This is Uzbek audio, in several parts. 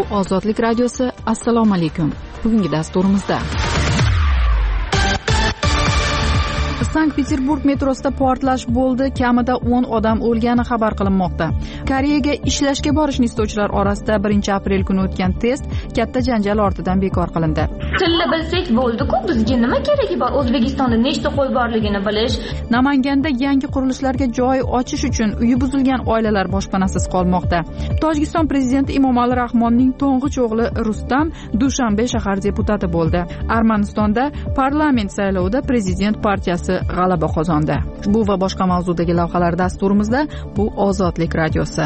Ozodlik radiosi. Assalomu alaykum. Bugungi dasturimizda Sankt-Peterburg metrosida portlash bo'ldi, kamida 10 odam o'lgani xabar qilinmoqda. Koreyaga ishlashga borishni istovchilar orasida 1-aprel kuni o'tgan test katta janjal ortidan bekor qilindi. Tilni bilsak bo'ldi-ku, bizga nima keragi bor? O'zbekistonda nechta qo'y borligini bilish. Namanganda yangi qurilishlarga joy ochish uchun uyi buzilgan oilalar boshpanasiz qolmoqda. Tojikiston prezidenti Emomali Rahmonning to'ng'ich o'g'li Rustam Dushanbe shahar deputati bo'ldi. Armanistonda parlament saylovida prezident partiyasi g'alaba qozondi. Bu va boshqa mavzudagi lavhalar dasturimizda. Bu Ozodlik radiosi.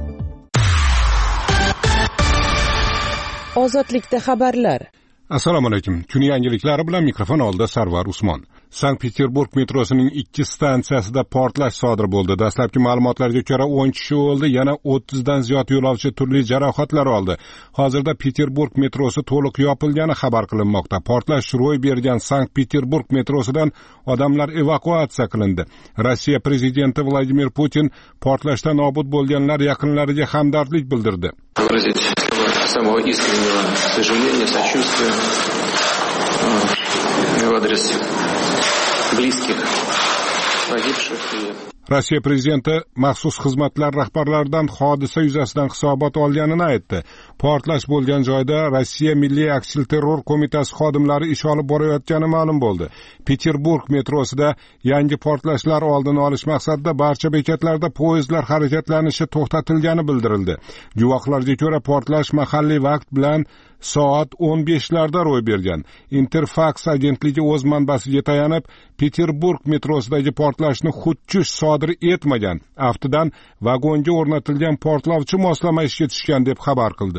Ozodlikda xabarlar. Assalomu alaykum. Kun yangiliklari bilan mikrofon oldida Sarvar Usmon. Sankt-Peterburg metrosining 2 stansiyasida portlash sodir bo'ldi. Dastlabki ma'lumotlarga ko'ra 10 kishi o'ldi, yana 30 dan ziyod yo'lovchi turli jarohatlar oldi. Hozirda Peterburg metrosi to'liq yopilgani xabar qilinmoqda. Portlash ro'y bergan Sankt-Peterburg metrosidan odamlar evakuatsiya qilindi. Rossiya prezidenti Vladimir Putin portlashdan nobud bo'lganlar yaqinlariga hamdardlik bildirdi. Самого искреннего сожаления, сочувствия в адрес близких погибших. Rossiya prezidenti maxsus xizmatlar rahbarlaridan hodisa yuzasidan hisobot olganini aytdi. Portlash bo'lgan joyda Rossiya Milliy aksilterror qo'mitasi xodimlari ish olib borayotgani ma'lum bo'ldi. Peterburg metrosida yangi portlashlar oldini olish maqsadida barcha bekatlarda poyezdlar harakatlanishi to'xtatilgani bildirildi. Guvohlarga ko'ra portlash mahalliy vaqt bilan soat 15larda ro'y bergan. Interfax agentligi o'z manbasiga tayanib, Peterburg metrosidagi portlashni xudkush sodir etmagan, aftidan vagonga o'rnatilgan portlovchi moslama ishga tushgan deb xabar qildi.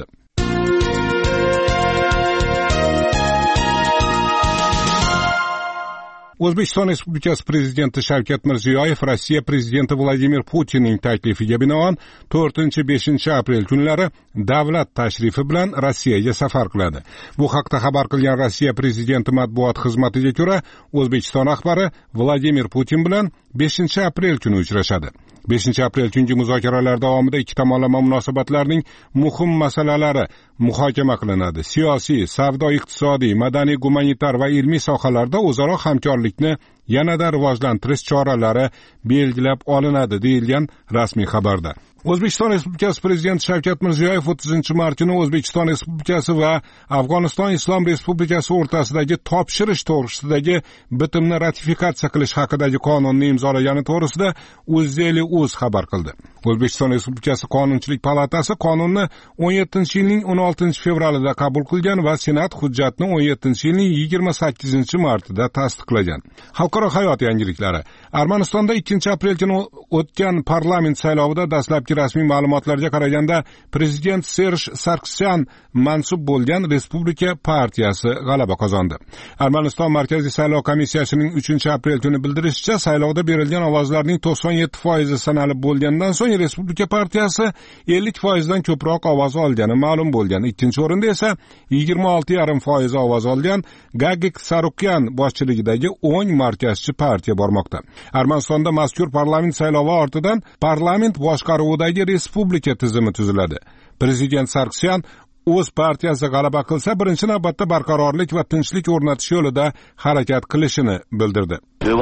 O'zbekiston Respublikasi prezidenti Shavkat Mirziyoyev Rossiya prezidenti Vladimir Putinning taklifiga binoan 4-5 aprel kunlari davlat tashrifi bilan Rossiyaga safar qiladi. Bu haqda xabar qilgan Rossiya prezidenti matbuot xizmatiga ko'ra, O'zbekiston rahbari Vladimir Putin bilan 5-aprel kuni uchrashadi. 5-aprel kungi muzokaralar davomida ikki tomonlama munosabatlarning muhim masalalari muhokama qilinadi. Siyosiy, savdo-iqtisodiy, madaniy-gumanitar va ilmiy sohalarda o'zaro hamkorlikni yanada rivojlantirish choralari belgilab olinadi, deyilgan rasmiy xabarda. O'zbekiston Respublikasi prezidenti Shavkat Mirziyoyev 30-mart kuni O'zbekiston Respublikasi va Afg'oniston Islom Respublikasi o'rtasidagi topshirish to'g'risidagi bitimni ratifikatsiya qilish haqidagi qonunni imzolagani to'g'risida Uz xabar qildi. O'zbekiston Respublikasi Qonunchilik palatasi qonunni 17-yilning 16-fevralida qabul qilgan va Senat hujjatni 17-yilning 28-martida tasdiqlagan. Xalqaro hayot yangiliklari. Armanistonda 2-aprel kuni o'tgan parlament saylovida dastlabki rasmiy ma'lumotlarga qaraganda prezident Serj Sargsyan mansub bo'lgan Respublika partiyasi g'alaba qozondi. Armaniston Markaziy saylov komissiyasining 3-aprel kuni bildirishicha, saylovda berilgan ovozlarning 97% sanalib bo'lgandan so'ng Respublika partiyasi 50% dan ko'proq ovoz olgani ma'lum bo'lgan. Ikkinchi o'rinda esa 26,5% ovoz olgan Gagik Sarukyan boshchiligidagi 10 markazchi partiya bormoqda. Armanistonda mazkur parlament saylovi ortidan parlament boshqaruvidagi respublika tizimi tuziladi. Prezident Sargsyan o'z partiyasi g'alaba qilsa, birinchi navbatda barqarorlik va tinchlik o'rnatish yo'lida harakat qilishini bildirdi.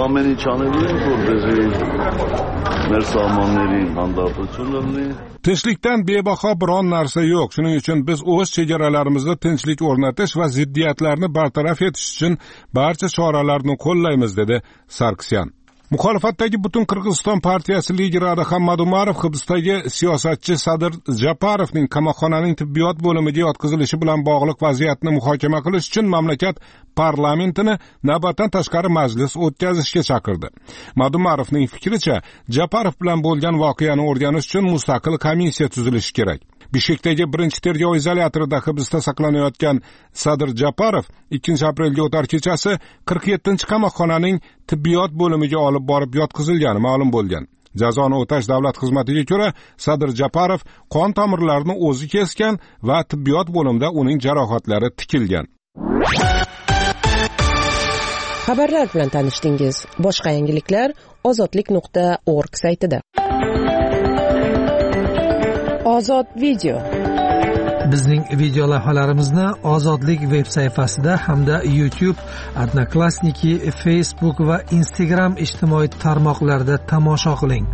Tinchlikdan bebaho biron narsa yo'q. Shuning uchun biz o'z chegaralarimizda tinchlik o'rnatish va ziddiyatlarni bartaraf etish uchun barcha choralarni qo'llaymiz, dedi Sargsyan. Muxolifatdagi butun Qirg'iziston partiyasi lideri Adham Umarov hibsdagi siyosatchi Sadir Japarovning qamoqxonaning tibbiyot bo'limiga yotqizilishi bilan bog'liq vaziyatni muhokama qilish uchun mamlakat parlamentini navbatdan tashqari majlis o'tkazishga chaqirdi. Madumarovning fikricha, Japarov bilan bo'lgan voqeani o'rganish uchun mustaqil komissiya tuzilishi kerak. Bishkekdagi birinchi tergov izolyatorida hibsda saqlanayotgan Sadir Japarov 2-aprelga o'tar kechasi 47-qamoqxonaning tibbiyot bo'limiga olib borib yotqizilgani ma'lum bo'lgan. Jazoni o'tash davlat xizmatiga ko'ra, Sadir Japarov qon tomirlarini o'zi kesgan va tibbiyot bo'limida uning jarohatlari tikilgan. Xabarlar bilan tanishdingiz. Boshqa yangiliklar ozodlik.org saytida. Ozod video. Bizning video lavhalarimizni Ozodlik veb sayfasida hamda YouTube, Odnoklassniki, Facebook va Instagram ijtimoiy tarmoqlarida tomosha qiling.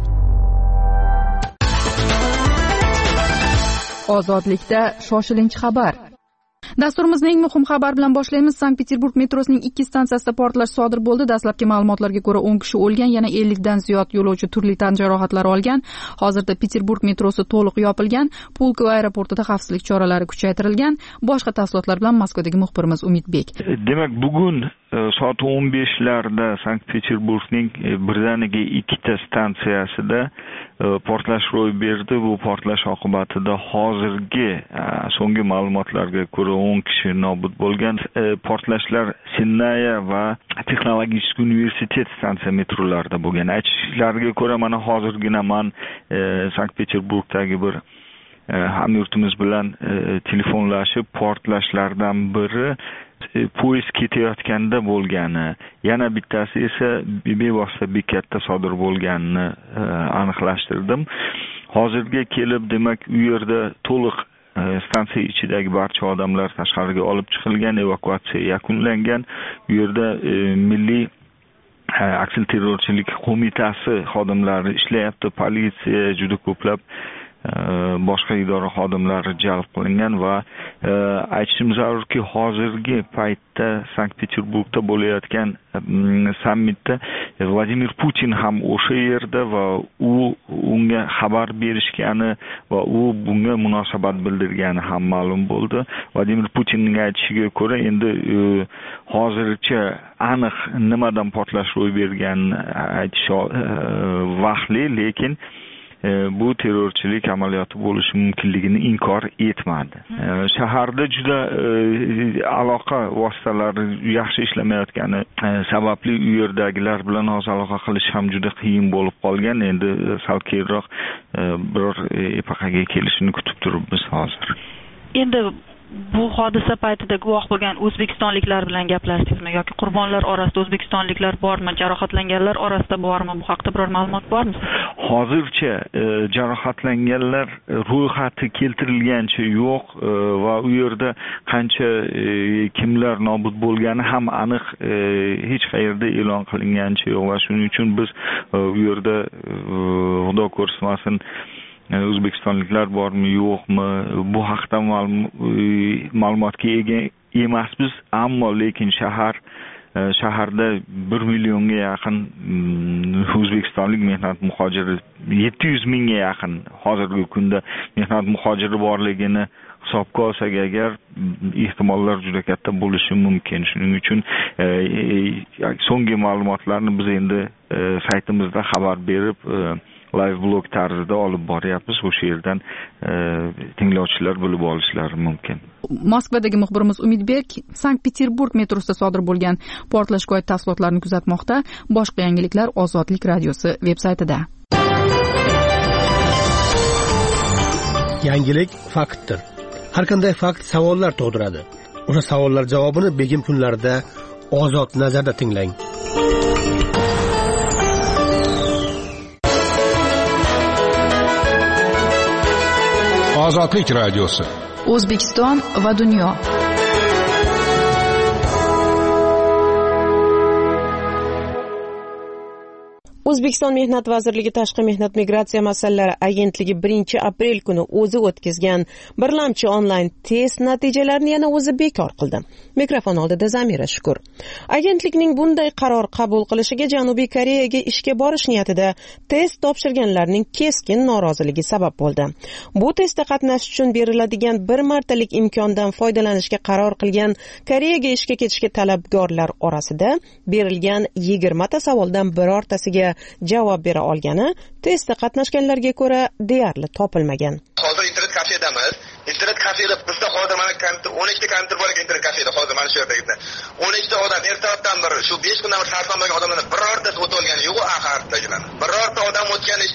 Ozodlikda shoshilinch xabar. Dasturimizning eng muhim xabar bilan boshlaymiz. Sankt-Peterburg metrosining 2 stansiyasida portlash sodir bo'ldi. Dastlabki ma'lumotlarga ko'ra 10 kishi o'lgan, yana 50 dan ziyod yo'lovchi turli tan jarohatlari olgan. Hozirda Peterburg metrosi to'liq yopilgan. Pulkovo aeroportida xavfsizlik choralari kuchaytirilgan. Boshqa tafsilotlar bilan Moskvadagi muxbirimiz Umidbek. Demak, bugun soat 15larda Sankt-Peterburgning birdaniga 2 stansiyasida portlash ro'y berdi. Bu portlash oqibatida hozirgi so'nggi ma'lumotlarga ko'ra 10 kishi nobud bo'lgan. Portlashlar Sinnaya va Texnologik universitet stansiya metrolarida bo'lgan. Aytishlariga ko'ra, mana hozirgina men Sankt-Peterburgdagi bir hamyurtimiz bilan telefonlashib, portlashlardan biri poyezd ketayotganda bo'lgani, yana bittasi esa bevosita bekatda sodir bo'lganini aniqlashtirdim. Hozirga kelib, demak, u yerda to'liq stansiya ichidagi barcha odamlar tashqariga olib chiqilgan, evakuatsiya yakunlangan. U yerda milliy aksilterrorchilik qo'mitasi xodimlari ishlayapti, politsiya, juda ko'plab boshqa idora xodimlari jalb qilingan va aytishim zarurki, hozirgi paytda Sankt-Peterburgda bo'layotgan sammitda Vladimir Putin ham o'sha yerda va unga xabar berishgani va u bunga munosabat bildirgani ham ma'lum bo'ldi. Vladimir Putinning aytishiga ko'ra, endi hozircha aniq nimadan portlash ro'y berganini aytish vaqtli, lekin bu terrorchilik amaliyoti bo'lishi mumkinligini inkor etmadi. Shaharda juda aloqa vositalari yaxshi ishlamayotgani sababli u yerdagilar bilan aloqa qilish ham juda qiyin bo'lib qolgan. Endi sal keyinroq biror epaqaga kelishini kutib turibmiz hozir. Endi bu hodisa paytida guvoh bo'lgan o'zbekistonliklar bilan gaplashdingizmi yoki qurbonlar orasida o'zbekistonliklar bormi, jarohatlanganlar orasida bormi? Bu haqda biror ma'lumot bormi? Hozircha jarohatlanganlar ro'yxati keltirilgancha yo'q va u yerda qancha kimlar nobud bo'lgani ham aniq hech qayerda e'lon qilingancha yo'q va shuning uchun biz u yerda xudo ko'rsatmasin o'zbekistonliklar bormi yo'qmi bu haqda ma'lumotga ega emasmiz, ammo lekin shaharda 1 millionga yaqin o'zbekistonlik mehnat muhojiri, 700 mingga yaqin hozirgi kunda mehnat muhojiri borligini hisobga olsak agar, ehtimollar juda katta bo'lishi mumkin. Shuning uchun so'nggi ma'lumotlarni biz endi saytimizda xabar berib live blog tarzida olib boryapmiz. O'sha yerdan tinglovchilar bilib olishlari mumkin. Moskvadagi muxbirimiz Umidbek Sankt-Peterburg metrosida sodir bo'lgan portlashga oid tafsilotlarni kuzatmoqda. Boshqa yangiliklar Ozodlik radiosi veb-saytida. Yangilik faktdir. Har qanday fakt savollar tug'diradi. O'sha savollar javobini begim kunlarida Ozod nazarda tinglang. Ozodlik radiosi. O'zbekiston va dunyo. O'zbekiston Mehnat vazirligi Tashqi mehnat migratsiya masalalari agentligi 1-aprel kuni o'zi o'tkazgan birlamchi onlayn test natijalarini yana o'zi bekor qildi. Mikrofon oldida Zamira Shukur. Agentlikning bunday qaror qabul qilishiga Janubiy Koreyaga ishga borish niyatida test topshirganlarning keskin noroziligi sabab bo'ldi. Bu testda qatnashish uchun beriladigan bir martalik imkondan foydalanishga qaror qilgan Koreyaga ishga ketishga talabgorlar orasida berilgan 20 ta savoldan birortasiga javob bera olgani testda qatnashganlarga ko'ra deyarli topilmagan. Hozir internet kafedamiz. Internet kafeda bizda hozir mana 12 ta kompyuter bor ekan internet kafeda hozir mana shu yerda. 12 ta odam ertalabdan beri shu 5 kundan beri sarson bo'lgan odamlarni birortasi o'tib olgani yo'q, axirdagilar. Birorta odam o'tgani eshitganim yo'q.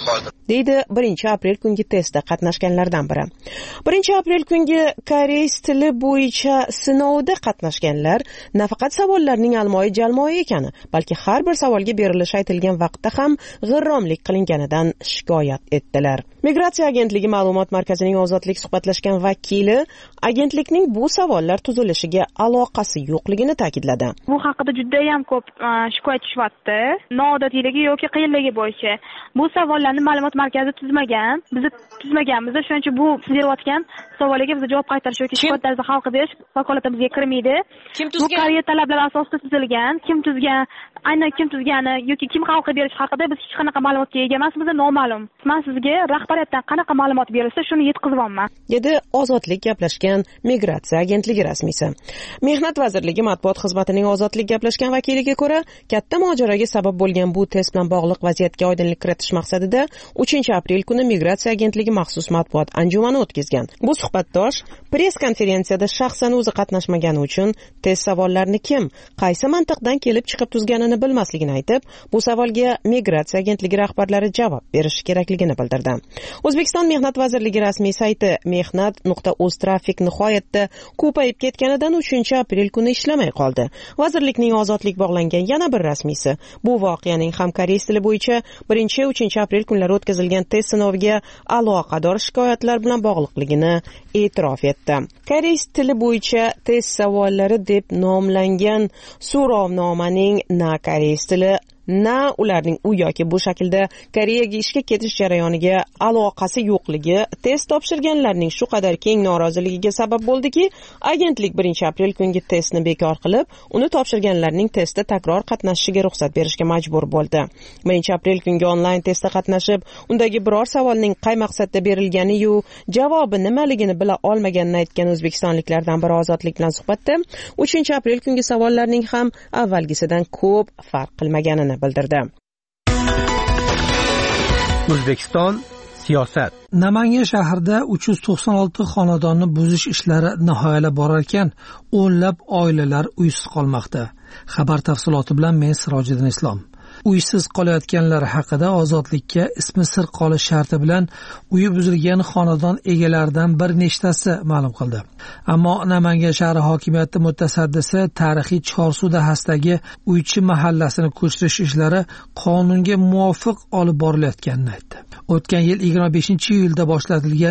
hozir, deydi 1-aprel kungi testda qatnashganlardan biri. 1-aprel kungi koreys tili bo'yicha sinovda qatnashganlar nafaqat savollarning almoyi-jalmoyi ekani, balki har bir savolga berilish aytilgan vaqtda ham g'irromlik qilinganidan shikoyat etdilar. Migratsiya agentligi ma'lumot markazining ozodlik suhbatlashgan vakili agentlikning bu savollar tuzilishiga aloqasi yo'qligini ta'kidladi. Bu haqida juda ham ko'p shikoyat tushyapti. Noodatiyligi yoki qiyinligi bo'yicha bu savollarni ma'lumot markazi tuzmagan. Biz tuzmaganmiz. Shuning uchun bu berayotgan savollarga biz javob qaytarish yoki shikoyatlarni hal qilish vakolatimizga kirmaydi. Bu Koreya talablari asosida tuzilgan. Kim tuzgan, aynan kim tuzgani yoki kim hal qilib berish haqida biz hech qanaqa ma'lumotga ega emasmiz, noma'lum. Men sizga rahbariyatdan qanaqa ma'lumot berilsa, shuni yetkazibman, dedi Ozodlik gaplashgan migratsiya agentligi rasmiysi. Mehnat vazirligi matbuot xizmatining Ozodlik gaplashgan vakiliga ko'ra, katta mojaroga sabab bo'lgan bu test bilan bog'liq vaziyatga oydinlik kiritish maqsadida 3-aprel kuni migratsiya agentligi maxsus matbuot anjumani o'tkazgan. Bu suhbatdosh press konferensiyada shaxsan o'zi qatnashmagani uchun test savollarini kim, qaysi mantiqdan kelib chiqib tuzganini bilmasligini aytib, bu savolga migratsiya agentligi rahbarlari javob berishi kerakligini bildirdi. O'zbekiston Mehnat vazirligi rasmiy sayti mehnat.uz trafik nihoyatda ko'payib ketganidan 3-aprel kuni ishlamay qoldi. Vazirlikning ozodlik bog'langan yana bir rasmiysi bu voqeaning ham koreys tili bo'yicha 1-3-aprel kunlari o'tkazilgan test sinoviga aloqador shikoyatlar bilan bog'liqligini e'tirof etdi. Koreys tili bo'yicha test savollari deb nomlangan so'rovnomaning na koreys tili na ularning u yoki bu shaklda Koreyaga ishga ketish jarayoniga aloqasi yo'qligi test topshirganlarning shu qadar keng noroziligiga sabab bo'ldiki, agentlik 1-aprel kungi testni bekor qilib, uni topshirganlarning testda takror qatnashishiga ruxsat berishga majbur bo'ldi. 1-aprel kungi onlayn testda qatnashib, undagi biror savolning qay maqsadda berilgani-yu javobi nimaligini bila olmaganini aytgan o'zbekistonliklardan biri Ozodlik bilan suhbatda 3-aprel kungi savollarning ham avvalgisidan ko'p farq qilmaganini bildirdi. O'zbekiston siyosat. Namangan shahrida 396 xonadonni buzish ishlari nihoyalab borar ekan, o'nlab oilalar uysiz qolmoqda. Xabar tafsiloti bilan men Sirojiddin Islom. Uysiz qolayotganlar haqida Ozodlikka ismi sir qolish sharti bilan uyi buzilgan xonadon egalaridan bir nechtasi ma'lum qildi. Ammo Namangan shahri hokimiyati mutasaddisi tarixiy Chorsu dahasidagi Uychi mahallasini ko'chirish ishlari qonunga muvofiq olib borilayotganini aytdi. O'tgan yil 25-iyulda boshlatilgan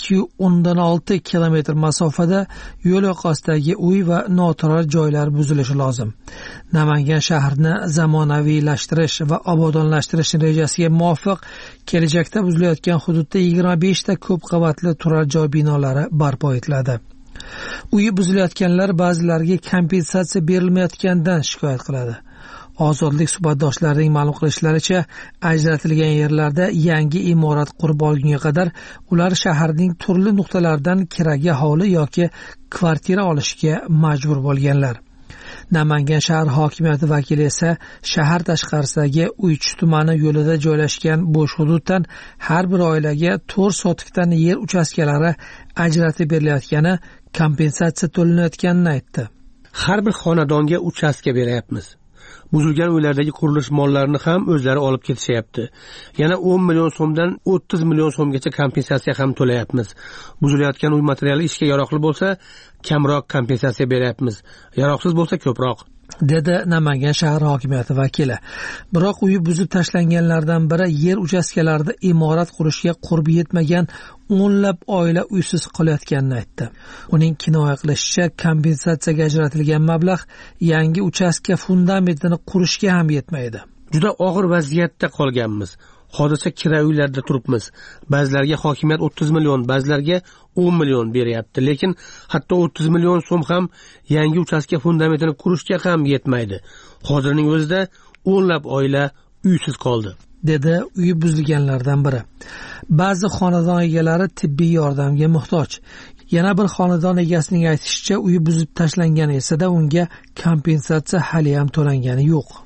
216 kilometr masofada yo'l yoqasidagi uy va noturar joylar buzilishi lozim. Namangan shahrini zamonaviylashtirish va obodonlashtirish rejasiga muvofiq kelajakda buzilayotgan hududda 25 ta ko'p qavatli turar joy binolari barpo etiladi. Uyi buzilayotganlar ba'zilariga kompensatsiya berilmayotganidan shikoyat qiladi. Ozodlik suhbatdoshlarining ma'lum qilishlaricha, ajratilgan yerlarda yangi imorat qurib olgunga qadar ular shaharning turli nuqtalaridan kiraga hovli yoki kvartira olishga majbur bo'lganlar. Namangan shahar hokimiyati vakili esa shahar tashqarisidagi Uychi tumani yo'lida joylashgan bo'sh hududdan har bir oilaga 4 sotikdan yer uchastkalari ajratib berilayotgani, kompensatsiya to'lanayotganini aytdi. Har bir xonadonga uchastka beryapmiz. Buzilgan uylardagi qurilish mollarini ham o'zlari olib ketishyapti. Yana 10 million so'mdan 30 million so'mgacha kompensatsiya ham to'layapmiz. Buzilayotgan uy materiali ishga yaroqli bo'lsa, kamroq kompensatsiya beryapmiz. Yaroqsiz bo'lsa ko'proq, dedi Namangan shahar hokimiyati vakili. Biroq uyi buzib tashlanganlardan biri yer uchastkalarida imorat qurishga qurbi yetmagan o'nlab oila uysiz qolayotganini aytdi. Uning kinoya qilishicha, kompensatsiyaga ajratilgan mablag' yangi uchastka fundamentini qurishga ham yetmaydi. Juda og'ir vaziyatda qolganmiz. Hozircha kira uylarda turibmiz. Ba'zilarga hokimiyat 30 million, ba'zilarga 10 million beryapti, lekin hatto 30 million so'm ham yangi uchastka fundamentini qurishga ham yetmaydi. Hozirning o'zida o'nlab oila uysiz qoldi, dedi uyi buzilganlardan biri. Ba'zi xonadon egalari tibbiy yordamga muhtoj. Yana bir xonadon egasining aytishicha, uyi buzib tashlangani esa unga kompensatsiya hali ham to'langani yo'q.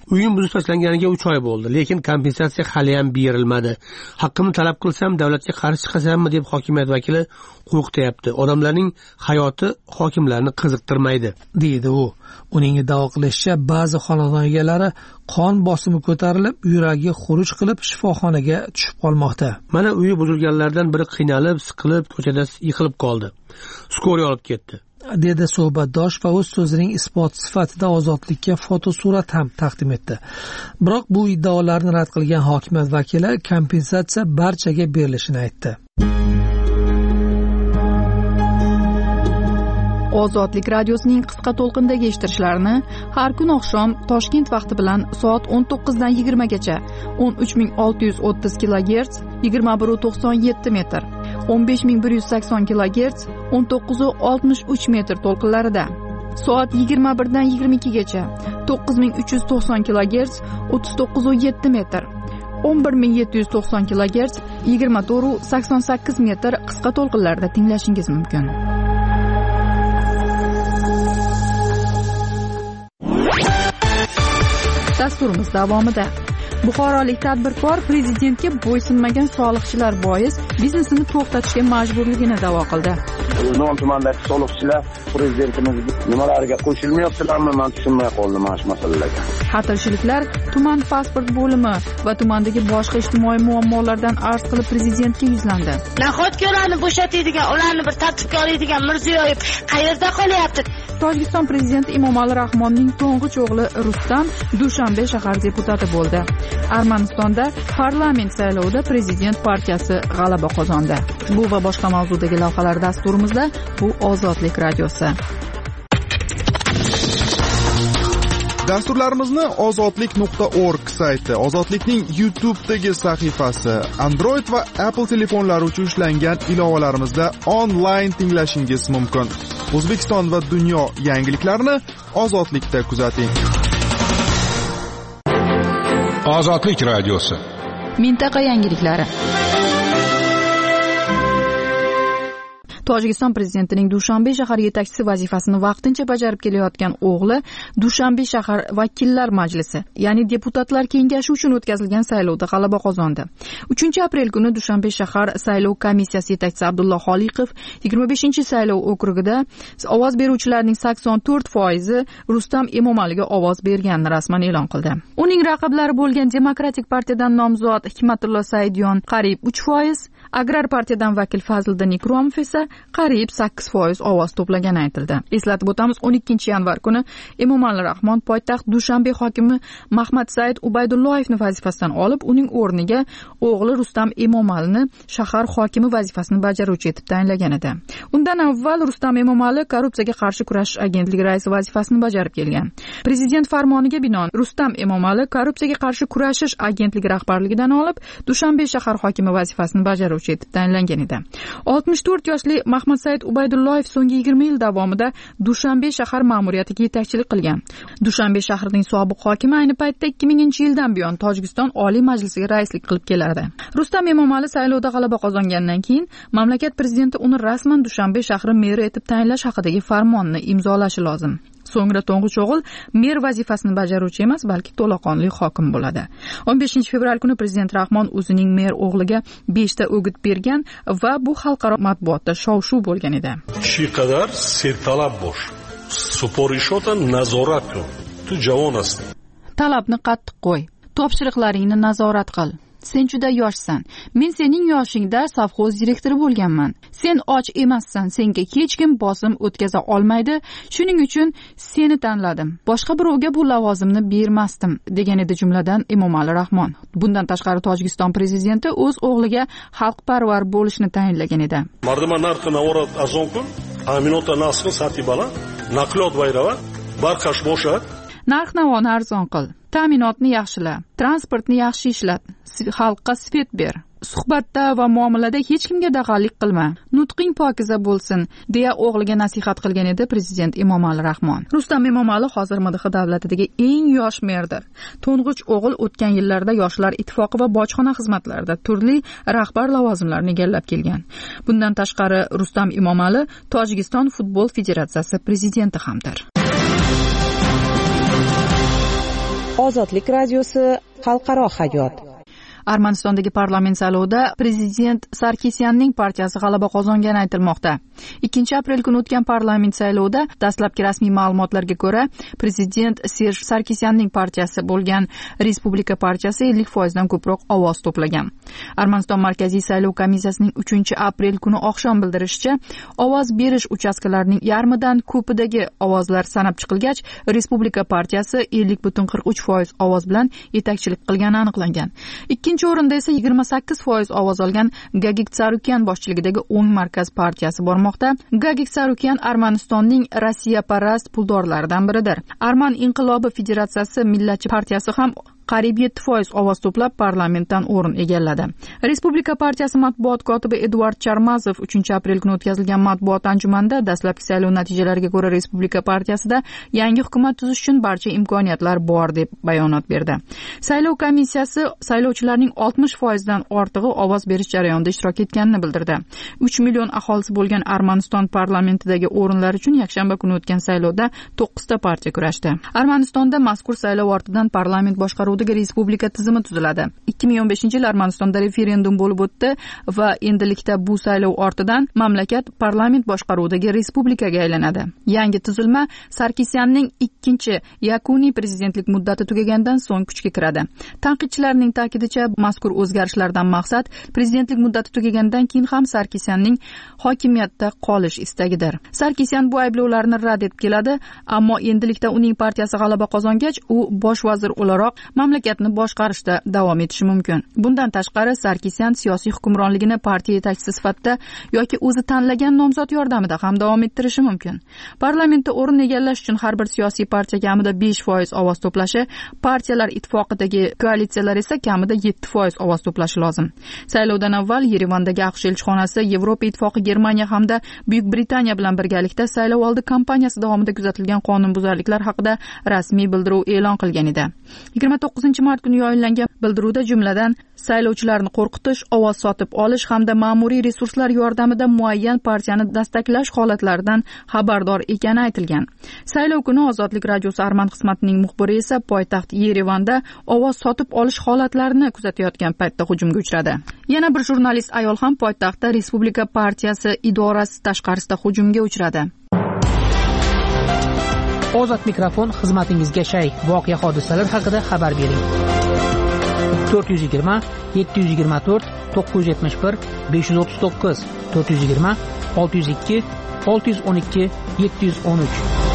Uyim buzib tashlanganiga 3 oy bo'ldi, lekin kompensatsiya hali ham berilmadi. Haqqimni talab qilsam, davlatga qarshi chiqasammi deb hokimiyat vakili qo'rqityapti. Odamlarning hayoti hokimlarni qiziqtirmaydi, deydi u. Uning da'vo qilishicha, ba'zi xonadon egalari qon bosimi ko'tarilib, yuragi xuruj qilib shifoxonaga tushib qolmoqda. Mana uyi buzilganlardan biri qiynalib, siqilib, ko'chada yiqilib qoldi. Skoriy olib ketdi, dedi suhbatdosh va o'z so'zining isboti sifatida Ozodlikka fotosurat ham taqdim etdi. Biroq bu iddaolarni rad qilgan hokimiyat vakili kompensatsiya barchaga berilishini aytdi. Ozodlik radiosining qisqa to'lqindagi eshittirishlarini har kun oqshom Toshkent vaqti bilan soat 19 dan 20 gacha 13630 kHz 2197 metr, 15180 kHz 1963 metr to'lqinlarida, soat 21 dan 22 gacha 9390 kHz 39.7 metr, 11790 kHz 24.88 metr qisqa to'lqinlarda tinglashingiz mumkin. Dasturimiz davomida buxorolik tadbirkor prezidentga bo'ysunmagan soliqchilar bois biznesini to'xtatishga majburligini da'vo qildi. Non tumandagi soliqchilar prezidentimiz nimalarga qo'shilmayaptilarmi, men tushunmay qoldim mana shu masalalarga. Xatirchiliklar tuman pasport bo'limi va tumandagi boshqa ijtimoiy muammolardan arz qilib prezidentga yuzlandi. Nahotki ularni bo'shatadigan, ularni bir tartibga oladigan Mirziyoyev qayerda qolyapti? Tojikiston prezidenti Emomali Rahmonning to'ng'ich o'g'li Rustam Dushanbe shahar deputati bo'ldi. Armanistonda parlament saylovida prezident partiyasi g'alaba qozondi. Bu va boshqa mavzudagi lavhalar dasturimizda. Bu Ozodlik radiosi. Dasturlarimizni ozodlik.org sayti, Ozodlikning YouTube'dagi sahifasi, Android va Apple telefonlari uchun ishlangan ilovalarimizda onlayn tinglashingiz mumkin. O'zbekiston va dunyo yangiliklarini Ozodlikda kuzating. Ozodlik radiosi. Mintaqa yangiliklari. Tojikiston prezidentining Dushanbe shahar yetakchisi vazifasini vaqtincha bajarib kelayotgan o'g'li Dushanbe shahar vakillar majlisi, ya'ni deputatlar kengashi uchun o'tkazilgan saylovda g'alaba qozondi. 3-aprel kuni Dushanbe shahar saylov komissiyasi yetakchisi Abdulloh Xoliqov 25-saylov okrugida ovoz beruvchilarning 84% Rustam Emomaliga ovoz berganini rasman e'lon qildi. Uning raqiblari bo'lgan Demokratik partiyadan nomzod Hikmatullo Saidyon qariyb 3%, Agrar partiyadan vakil Fazliddin Ikromov esa qariyb 8% ovoz to'plagani aytildi. Eslatib o'tamiz, 12-yanvar kuni Emomali Rahmon poytaxt Dushanbe hokimi Mahmad Said Ubaydulloyevni vazifasidan olib, uning o'rniga o'g'li Rustam Emomalini shahar hokimi vazifasini bajaruvchi etib tayinlagan edi. Undan avval Rustam Emomali korrupsiyaga qarshi kurashish agentligi raisi vazifasini bajarib kelgan. Prezident farmoniga binoan Rustam Emomali korrupsiyaga qarshi kurashish agentligi rahbarligidan olib, Dushanbe shahar hokimi vazifasini bajaruvchi etib tayinlangan edi. 64 yoshli Mahmad Said Ubaydulloyev so'nggi 20 yil davomida Dushanbe shahar ma'muriyatiga yetakchilik qilgan. Dushanbe shahrining sobiq hokimi ayni paytda 2000-yildan buyon Tojikiston Oliy Majlisiga raislik qilib kelardi. Rustam Emomali saylovda g'alaba qozongandan keyin mamlakat prezidenti uni rasman Dushanbe shahri meri etib tayinlash haqidagi farmonni imzolashi lozim. So'ngra to'ng'ich o'g'il mer vazifasini bajaruvchi emas, balki to'laqonli hokim bo'ladi. 15-fevral kuni prezident Rahmon o'zining mer o'g'liga 5 ta o'git bergan va bu xalqaro matbuotda shov-shuv bo'lgan edi. Chi qadar sertalab bo'sh. Suporishota nazorat qil. Tu javon asti. Talabni qattiq qo'y. Topshiriqlaringni nazorat qil. Sen juda yoshsan. Men sening yoshingda savxoz direktori bo'lganman. Sen och emassan, senga hech kim bosim o'tkaza olmaydi. Shuning uchun seni tanladim. Boshqa birovga bu lavozimni bermasdim, degan edi jumladan Emomali Rahmon. Bundan tashqari Tojikiston prezidenti o'z o'g'liga xalqparvar bo'lishni tayinlagan edi. Mardima narxi navorat arzon kun, ta'minot narxi sati baland, naqliyot bayrava, barqash bo'sha. Narx-navoni arzon qil, ta'minotni yaxshila, transportni yaxshi ishlat, xalqqa svet ber. Suhbatda va muomalada hech kimga dag'allik qilma. Nutqing pokiza bo'lsin, deya o'g'liga nasihat qilgan edi prezident Emomali Rahmon. Rustam Emomali hozir MDH davlatidagi eng yosh merdir. To'ng'ich o'g'il o'tgan yillarda Yoshlar ittifoqi va bojxona xizmatlarida turli rahbar lavozimlarni egallab kelgan. Bundan tashqari Rustam Emomali Tojikiston futbol federatsiyasi prezidenti hamdir. Ozodlik radiosi xalqaro hayot. Armanistondagi parlament saylovida prezident Sarkisyanning partiyasi g'alaba qozongani aytilmoqda. 2 aprel kuni o'tgan parlament saylovida dastlabki rasmiy ma'lumotlarga ko'ra, prezident Serj Sarkisyanning partiyasi bo'lgan Respublika partiyasi 50% dan ko'proq ovoz to'plagan. Armaniston markaziy saylov komissiyasining 3 aprel kuni oqshom bildirishicha, ovoz berish uchastkalarining yarmidan ko'pidagi ovozlar sanab chiqilgach, Respublika partiyasi 50.43% ovoz bilan yetakchilik qilgani aniqlangan. Ikkinchi o'rinda esa 28% ovoz olgan Gagik Tsarukyan boshchiligidagi o'ng markaz partiyasi bormoqda. Gagik Tsarukyan Armanistonning Rossiyaparast puldorlaridan biridir. Arman inqilobi federatsiyasi millatchi partiyasi ham qariyb 7% ovoz to'plab parlamentdan o'rin egalladi. Respublika partiyasi matbuot kotibi Eduard Charmazov 3 aprel kuni o'tkazilgan matbuot anjumanida dastlabki saylov natijalariga ko'ra Respublika partiyasida yangi hukumat tuzish uchun barcha imkoniyatlar bor deb bayonot berdi. Saylov komissiyasi saylovchilarning 60% dan ortig'i ovoz berish jarayonida ishtirok etganini bildirdi. 3 million aholisi bo'lgan Armaniston parlamentidagi o'rinlar uchun yakshanba kuni o'tgan saylovda 9 ta partiya kurashdi. Armanistonda mazkur saylov ortidan parlament boshqaruvi respublika tizimi tuziladi. 2015-yil Armanistonda referendum bo'lib o'tdi va endilikda bu saylov ortidan mamlakat parlament boshqaruvidagi respublikaga aylanadi. Yangi tuzilma Sarkisyanning ikkinchi yakuniy prezidentlik muddati tugagandan so'ng kuchga kiradi. Tanqidchilarning ta'kidicha, mazkur o'zgarishlardan maqsad prezidentlik muddati tugagandan keyin ham Sarkisyanning hokimiyatda qolish istagidir. Sarkisyan bu ayblovlarni rad etib keladi, ammo endilikda uning partiyasi g'alaba qozongach, u bosh vazir o'laroq mamlakatni boshqarishda davom etishi mumkin. Bundan tashqari, Sarkisyan siyosiy hukmronligini partiya yetakchisi sifatida yoki o'zi tanlagan nomzod yordamida ham davom ettirishi mumkin. Parlamentda o'rin egallash uchun har bir siyosiy partiya kamida 5% ovoz to'plashi, partiyalar ittifoqidagi koalitsiyalar esa kamida 7% ovoz to'plashi lozim. Saylovdan avval Yerevandagi AQSh elchixonasi Yevropa ittifoqi, Germaniya hamda Buyuk Britaniya bilan birgalikda saylov oldi kampaniyasi davomida kuzatilgan qonunbuzarliklar haqida rasmiy bildiruv e'lon qilgan edi. 29 mart kuni yo'llangan bildiruvda jumladan saylovchilarni qo'rqitish, ovoz sotib olish hamda ma'muriy resurslar yordamida muayyan partiyani dastaklash holatlaridan xabardor ekani aytilgan. Saylov kuni Ozodlik radiosi Arman xizmatining muxbiri esa poytaxt Yerevanda ovoz sotib olish holatlarini kuzatayotgan paytda hujumga uchradi. Yana bir jurnalist ayol ham poytaxtda Respublika partiyasi idorasi tashqarisida hujumga uchradi. Ozod mikrofon xizmatingizga shay. Voqea hodisalar haqida xabar bering. 420 724 971 539 420 602 612 713.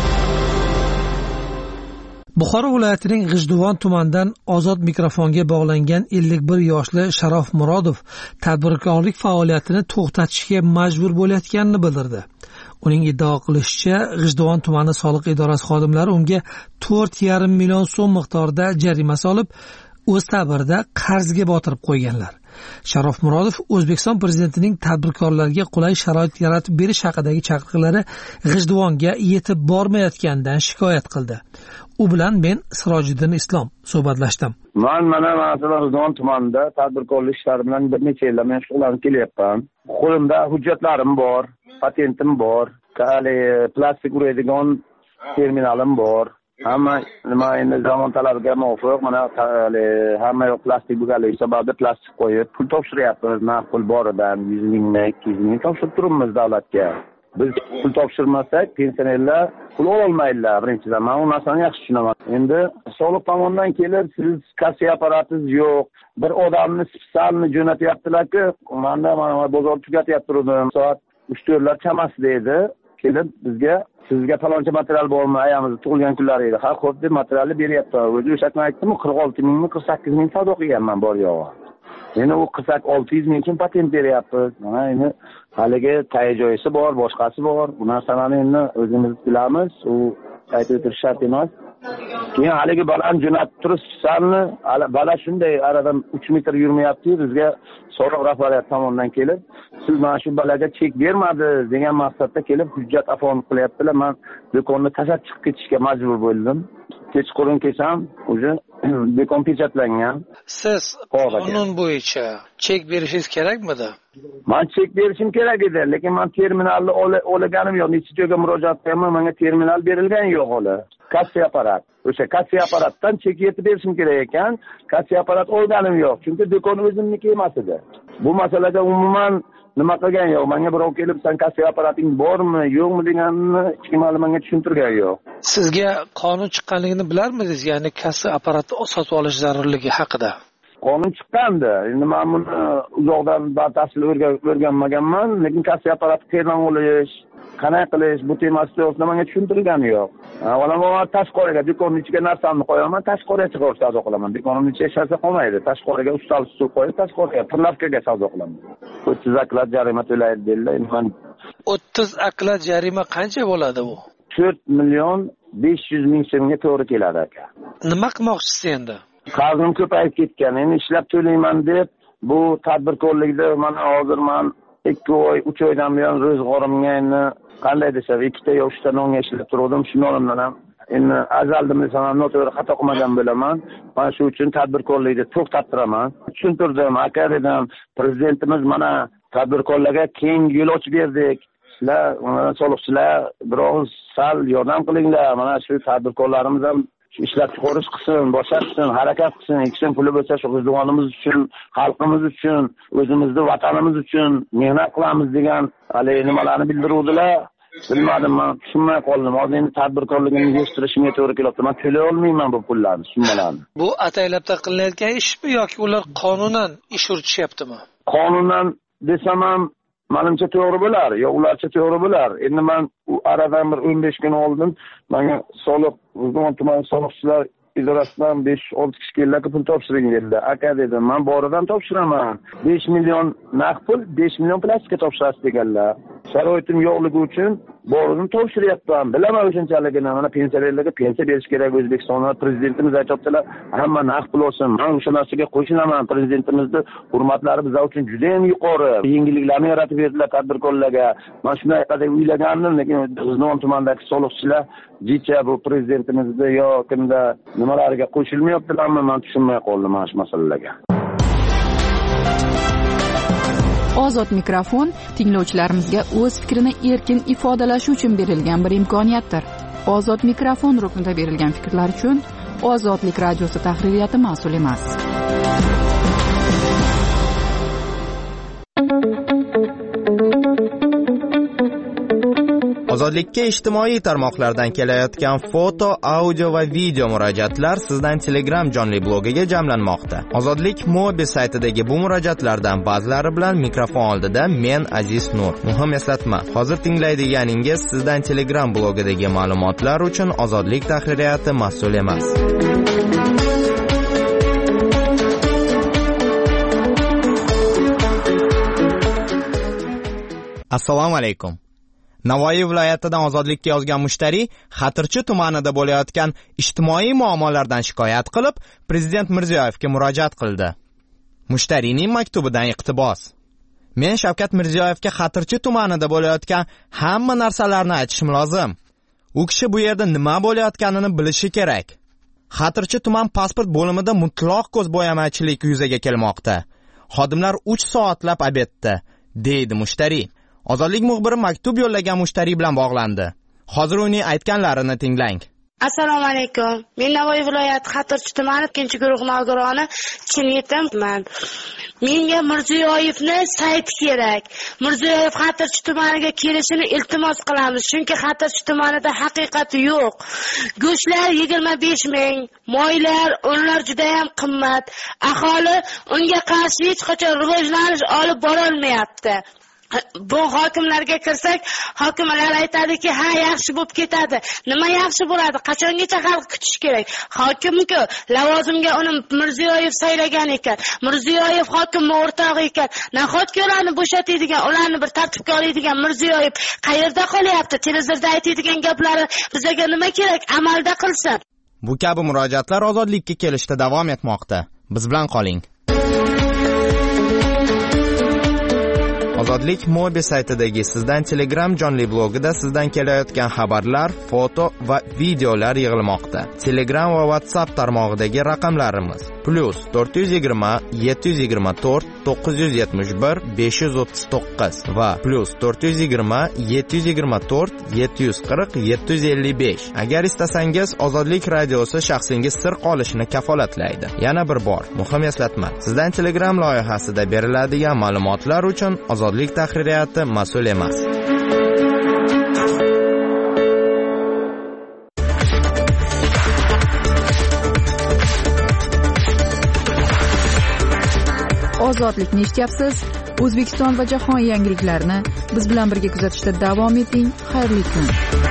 Buxoro viloyatining G'ijduvon tumanidan Ozod mikrofonga bog'langan 51 yoshli Sharof Murodov tadbirkorlik faoliyatini to'xtatishga majbur bo'layotganini bildirdi. Uning iddao qilishicha, G'ijduvon tumani soliq idorasi xodimlari unga 4,5 million so'm miqdorida jarima solib, o'z ta'birida qarzga botirib qo'yganlar. Sharof Murodov O'zbekiston prezidentining tadbirkorlarga qulay sharoit yaratib berish haqidagi chaqiriqlari G'ijduvonga yetib bormayotganidan shikoyat qildi. U bilan men Sirojiddin Islom suhbatlashdim. Mana G'ijduvon tumanida tadbirkorlik ishlari bilan bir necha yillar men shug'ullanib kelyapman. Qo'limda hujjatlarim bor, patentim bor, plastik uradigan terminalim bor. Hamma nima endi zamon talabiga muvofiq mana hamma yoq plastik bo'lganligi sababli plastik qo'yib pul topshiryapmiz. Ma'qul boridan 100 mingmi, 200 ming topshirib turibmiz davlatga. Biz pul topshirmasak pensionerlar pul ololmaydilar birinchidan. Men u narsani yaxshi tushunaman. Endi soliq tomonidan kelib, siz kassiya apparatingiz yo'q. Bir odamni spesialni jo'natyaptilar-ku, mana bozor tugatyapti turdim. Soat 3-4lar chamasida edi. Kelib bizga sizga faloncha material bormi? Ayamizni tug'ilgan kunlari edi. Ha, xo'p deb materialni beryapti. O'zi o'shatni aytdim, 46 mingmi, 48 ming savdo qilganman bor yo'g'i. Endi u 600 ming kim patent beryapmiz. Mana endi haligi tayi joyisi bor, boshqasi bor. Bu narsalarni endi o'zimiz bilamiz. U aytib o'tirish shart emas. Keyin haligi balani jo'natib turibsanmi? Bala shunday aradan 3 metr yurmayapti, bizga soliq rahbariyat tomonidan kelib, siz mana shu balaga chek bermadi degan maqsadda kelib hujjat afonib qilyaptilar. Men do'konni tashlab chiqib ketishga majbur bo'ldim. Kechqurun kelsam, o'zi bekon pechatlangan. Siz qonun bo'yicha chek berishingiz kerakmidi? Men chek berishim kerak edi, lekin men terminalni olganim yo'q. Necha joyga murojaat qilganman, menga terminal berilgan yo'q hali. Kassiya apparat. O'sha kassiya apparatdan chek yetib berishim kerak ekan. Kassiya apparat olganim yo'q, chunki do'kon o'zimniki emas edi. Bu masalaga umuman nima qilgan yo'q. Menga birov kelib, "Sen kassiya apparating bormi, yo'qmi?" deganini hech kim hali menga tushuntirgan yo'q. Sizga qonun chiqqanligini bilarmidingiz? Ya'ni kassiya apparati sotib olish zarurligi haqida. Qonun chiqqandi. Endi men buni uzoqdan batafsil o'rganmaganman, lekin kassiya apparati qayerdan olish, qanday qilish, bu temasida menga tushuntirilgani yo'q. Avvalo tashqariga do'konning ichiga narsamni qo'yaman, tashqariga chiqarib savdo qilaman. Do'konimning ichiga hech narsa qolmaydi. Tashqariga ustal qo'yib, tashqariga plastikga savdo qilaman. 30 aklat jarima to'laydi dedilar. Men 30 aklat jarima qancha bo'ladi bu? 4 million 500 ming so'mga to'g'ri keladi aka. Nima qilmoqchisiz endi? Qarzim ko'payib ketgan. Endi ishlab to'layman deb bu tadbirkorlikda mana hozir men 2 oy, 3 oydan buyon ro'zg'orimga endi qanday desam, 2 ta yo 3 ta nonga ishlab turdim. Shundan ham endi azaldan desam ham noto'g'ri xato qilmagan bo'laman. Men shu uchun tadbirkorlikni to'xtattiraman. Tushuntirdim, aka dedim, prezidentimiz mana tadbirkorlarga keng yo'l ochib berdik. Sizlar, soliqchilar biroz sal yordam qilinglar. Mana shu tadbirkorlarimiz ham ishlab chiqarish qilsin, boshqa qilsin, harakat qilsin. Ikkisin puli bo'lsa shu o'zligimiz uchun, xalqimiz uchun, o'zimizni vatanimiz uchun mehnat qilamiz degan hali nimalarni bildiruvdilar. Bilmadim, men tushunmay qoldim. Hozir endi tadbirkorligimni yig'ishtirishimga to'g'ri kelyapti. Men to'lay olmayman bu pullarni, summalarni. Bu ataylabda qilinayotgan ishmi yoki ular qonunan ish yuritishyaptimi? Qonunan desam ham menimcha to'g'ri bo'lar, yo ularcha to'g'ri bo'lar. Endi men u aradan bir 15 kun oldin menga soliq, tuman soliqchilar idorasidan 5-6 kishi keldi, pul topshiring dedilar. Aka dedim, men boridan topshiraman. 5 million naqd pul, 5 million plastikka topshirasiz deganlar. Sharoitim yo'qligi uchun boridan topshiryapman. Bilaman o'shanchaligini. Mana pensiyalarga pensiya berish kerak. O'zbekistonda prezidentimiz aytibdilar, hamma naqd pul olsin. Men o'sha narsaga qo'shilaman. Prezidentimizni hurmatlari biz uchun juda ham yuqori. Yengilliklarni yaratib berdilar tadbirkorlarga. Men shunday qadar o'ylagandim, lekin G'ijduvon tumanidagi soliqchilar jicha bu prezidentimizni yo kimda nimalariga qo'shilmayaptilarmi, men tushunmay qoldim mana shu masalalarga. Ozod mikrofon tinglovchilarimizga o'z fikrini erkin ifodalashi uchun berilgan bir imkoniyatdir. Ozod mikrofon ruknida berilgan fikrlar uchun Ozodlik radiosi tahririyati mas'ul emas. Ozodlikka ijtimoiy tarmoqlardan kelayotgan foto, audio va video murojaatlar sizdan Telegram jonli blogiga jamlanmoqda. Ozodlik mobil saytidagi bu murojaatlardan ba'zilari bilan mikrofon oldida men Aziz Nur. Muhim eslatma, hozir tinglaydiganingiz sizdan Telegram blogidagi ma'lumotlar uchun Ozodlik tahririyati mas'ul emas. Assalomu alaykum. Navoiy viloyatidan Ozodlikka yozgan mushtari Xatirchi tumanida bo'layotgan ijtimoiy muammolardan shikoyat qilib, Prezident Mirziyoyevga murojaat qildi. Mushtarining maktubidan iqtibos. Men Shavkat Mirziyoyevga Xatirchi tumanida bo'layotgan hamma narsalarni aytishim lozim. U kishi bu yerda nima bo'layotganini bilishi kerak. Xatirchi tuman pasport bo'limida mutlaq ko'zbo'yamachilik yuzaga kelmoqda. Xodimlar 3 soatlab obeddi, deydi mushtari. Ozodlik muxbiri maktub yo'llagan mushtari bilan bog'landi. Hozir uning aytganlarini tinglang. Assalomu alaykum. Men Navoiy viloyati Xatirchi tumani 2-guruh nogironi Chiniyetimman. Menga Mirziyoyevni sayti kerak. Mirziyoyev Xatirchi tumaniga kelishini iltimos qilamiz, chunki Xatirchi tumanida haqiqati yo'q. Go'shtlar 25 ming, moylar, unlar juda ham qimmat. Aholi unga qarshi hech qachon rivojlanish olib bora olmayapti. Bu hokimlarga kirsak, hokimlar aytadiki, ha yaxshi bo'lib ketadi. Nima yaxshi bo'ladi? Qachongacha xalq kutish kerak? Hokimku lavozimga uni Mirziyoyev saylagan ekan. Mirziyoyev hokimning o'rtog'i ekan. Nahotki ularni bo'shatadigan, ularni bir tartibga oladigan Mirziyoyev qayerda qolyapti? Televizorda aytadigan gaplari bizga nima kerak? Amalda qilsin. Bu kabi murojaatlar ozodlikka kelishda davom etmoqda. Biz bilan qoling. Ozodlik Mobi saytidagi Sizdan Telegram jonli blogida sizdan kelayotgan xabarlar, foto va videolar yig'ilmoqda. Telegram va WhatsApp tarmog'idagi raqamlarimiz +420 724 971 539 va +420 724 740 755. Agar istasangiz, Ozodlik radiosi shaxsingiz sir qolishini kafolatlaydi. Yana bir bor muhim eslatma: Sizdan Telegram loyihasida beriladigan ma'lumotlar uchun Ozodlik tahririyati mas'ul emas. Ozodlikni eshityapsiz. O'zbekiston va jahon yangiliklarini biz bilan birga kuzatishda davom eting. Xayrli kun.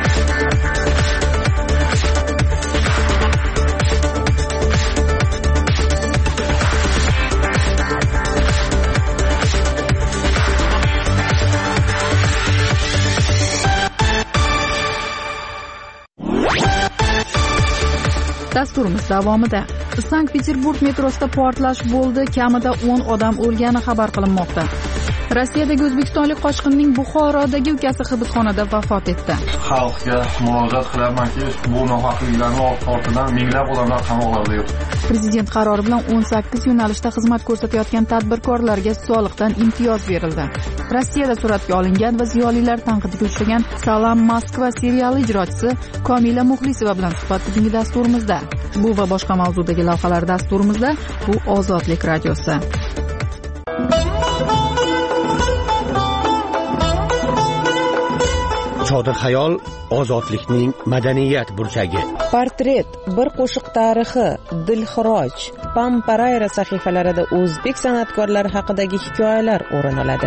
Dasturimiz davomida Sankt-Peterburg metrosida portlash bo'ldi, kamida 10 odam o'lgani xabar qilinmoqda. Rossiyadagi o'zbekistonlik qochqinning Buxorodagi ukasi hibsxonada vafot etdi. Xalqga murojaat qilamanki, bu nohaqliklarning ortidan minglab odamlar qamoqlarda yotibdi. Prezident qarori bilan 18 yo'nalishda xizmat ko'rsatayotgan tadbirkorlarga soliqdan imtiyoz berildi. Rossiyada suratga olingan va ziyolilar tanqidiga uchragan Salam Moskva seriali ijrochisi Komila Muxlisova bilan suhbat bugungi dasturimizda. Bu va boshqa mavzudagi lavhalar dasturimizda. Bu Ozodlik radiosi. Chodir xayol ozodlikning madaniyat burchagi. Portret, bir qo'shiq tarixi, Dilxiroj, Pamparayra sahifalarida o'zbek san'atkorlari haqidagi hikoyalar o'rin oladi.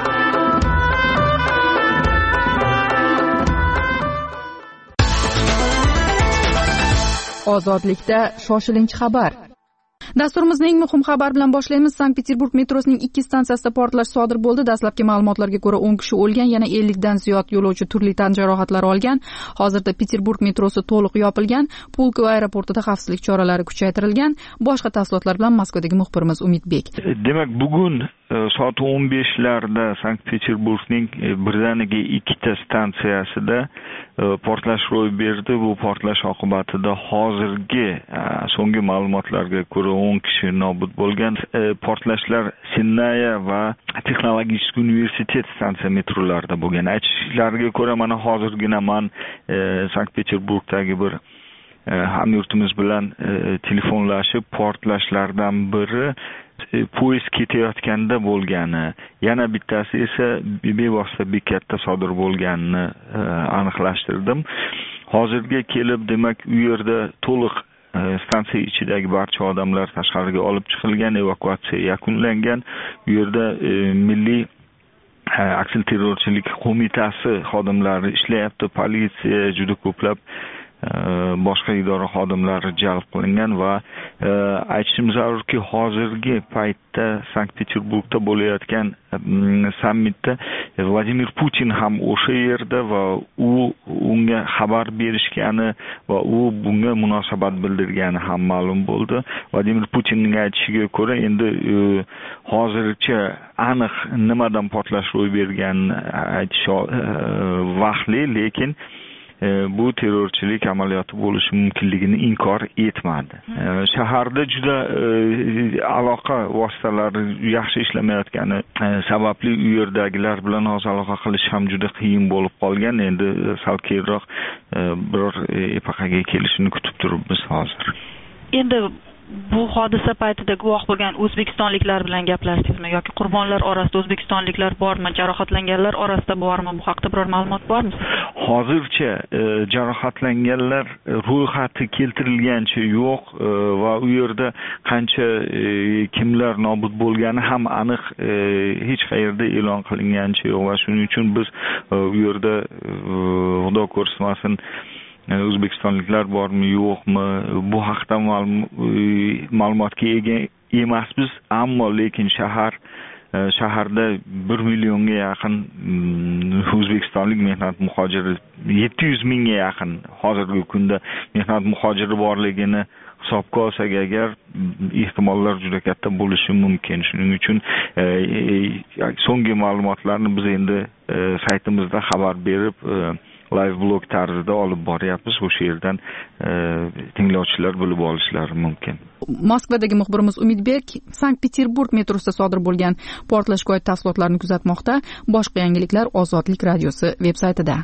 Ozodlikda shoshilinch xabar. Dasturimizning eng muhim xabar bilan boshlaymiz. Sankt-Peterburg metrosining 2 stansiyasida portlash sodir bo'ldi. Dastlabki ma'lumotlarga ko'ra 10 kishi o'lgan, yana 50 dan ziyod yo'lovchi turli tan jarohatlari olgan. Hozirda Peterburg metrosi to'liq yopilgan. Pulkovo aeroportida xavfsizlik choralari kuchaytirilgan. Boshqa tafsilotlar bilan Moskvadagi muxbirimiz Umidbek. Demak, bugun soat 15larda Sankt-Peterburgning birdaniga 2 stansiyasida portlash ro'y berdi. Bu portlash oqibatida hozirgi so'nggi ma'lumotlarga ko'ra 10 kishi nobud bo'lgan. Portlashlar Sinnaya va Texnologik universitet stansiya metrolarida bo'lgan. Aytishlariga ko'ra, mana hozirgina men Sankt-Peterburgdagi bir hamyurtimiz bilan telefonlashib, portlashlardan biri poyezd ketayotganda bo'lgani, yana bittasi esa bevosita bekatda sodir bo'lganini aniqlashtirdim. Hozirga kelib, demak, u yerda to'liq stansiya ichidagi barcha odamlar tashqariga olib chiqilgan, evakuatsiya yakunlangan. U yerda milliy aksilterrorchilik qo'mitasi xodimlari ishlayapti, politsiya, juda ko'plab boshqa idora xodimlari jalb qilingan va aytishim zarurki, hozirgi paytda Sankt-Peterburgda bo'layotgan sammitda Vladimir Putin ham o'sha yerda va unga xabar berishgani va u bunga munosabat bildirgani ham ma'lum bo'ldi. Vladimir Putinning aytishiga ko'ra, endi hozircha aniq nimadan portlash ro'y berganini aytish vaqtli, lekin bu terrorchilik amaliyoti bo'lishi mumkinligini inkor etmadi. Shaharda juda aloqa vositalari yaxshi ishlamayotgani sababli u yerdagilar bilan aloqa qilish ham juda qiyin bo'lib qolgan. Endi sal keyinroq biror epaqaga kelishini kutib turibmiz hozir. Endi bu hodisa paytida guvoh bo'lgan o'zbekistonliklar bilan gaplashdingizmi yoki qurbonlar orasida o'zbekistonliklar bormi, jarohatlanganlar orasida bormi? Bu haqda biror ma'lumot bormi? Hozircha jarohatlanganlar ro'yxati keltirilgancha yo'q va u yerda qancha kimlar nobud bo'lgani ham aniq hech qayerda e'lon qilingancha yo'q va shuning uchun biz u yerda xudo ko'rsatmasin o'zbekistonliklar bormi yo'qmi bu haqda ma'lumotga ega emasmiz, ammo lekin shahar shaharda 1 millionga yaqin o'zbekistonlik mehnat muhojiri, 700 mingga yaqin hozirgi kunda mehnat muhojiri borligini hisobga olsak agar, ehtimollar juda katta bo'lishi mumkin. Shuning uchun so'nggi ma'lumotlarni biz endi saytimizda xabar berib, live blog tarzida olib boryapmiz. O'sha yerdan tinglovchilar bilib olishlari mumkin. Moskvadagi muxbirimiz Umidbek Sankt-Peterburg metrosida sodir bo'lgan portlashga oid tafsilotlarni kuzatmoqda. Boshqa yangiliklar Ozodlik radiosi veb-saytida.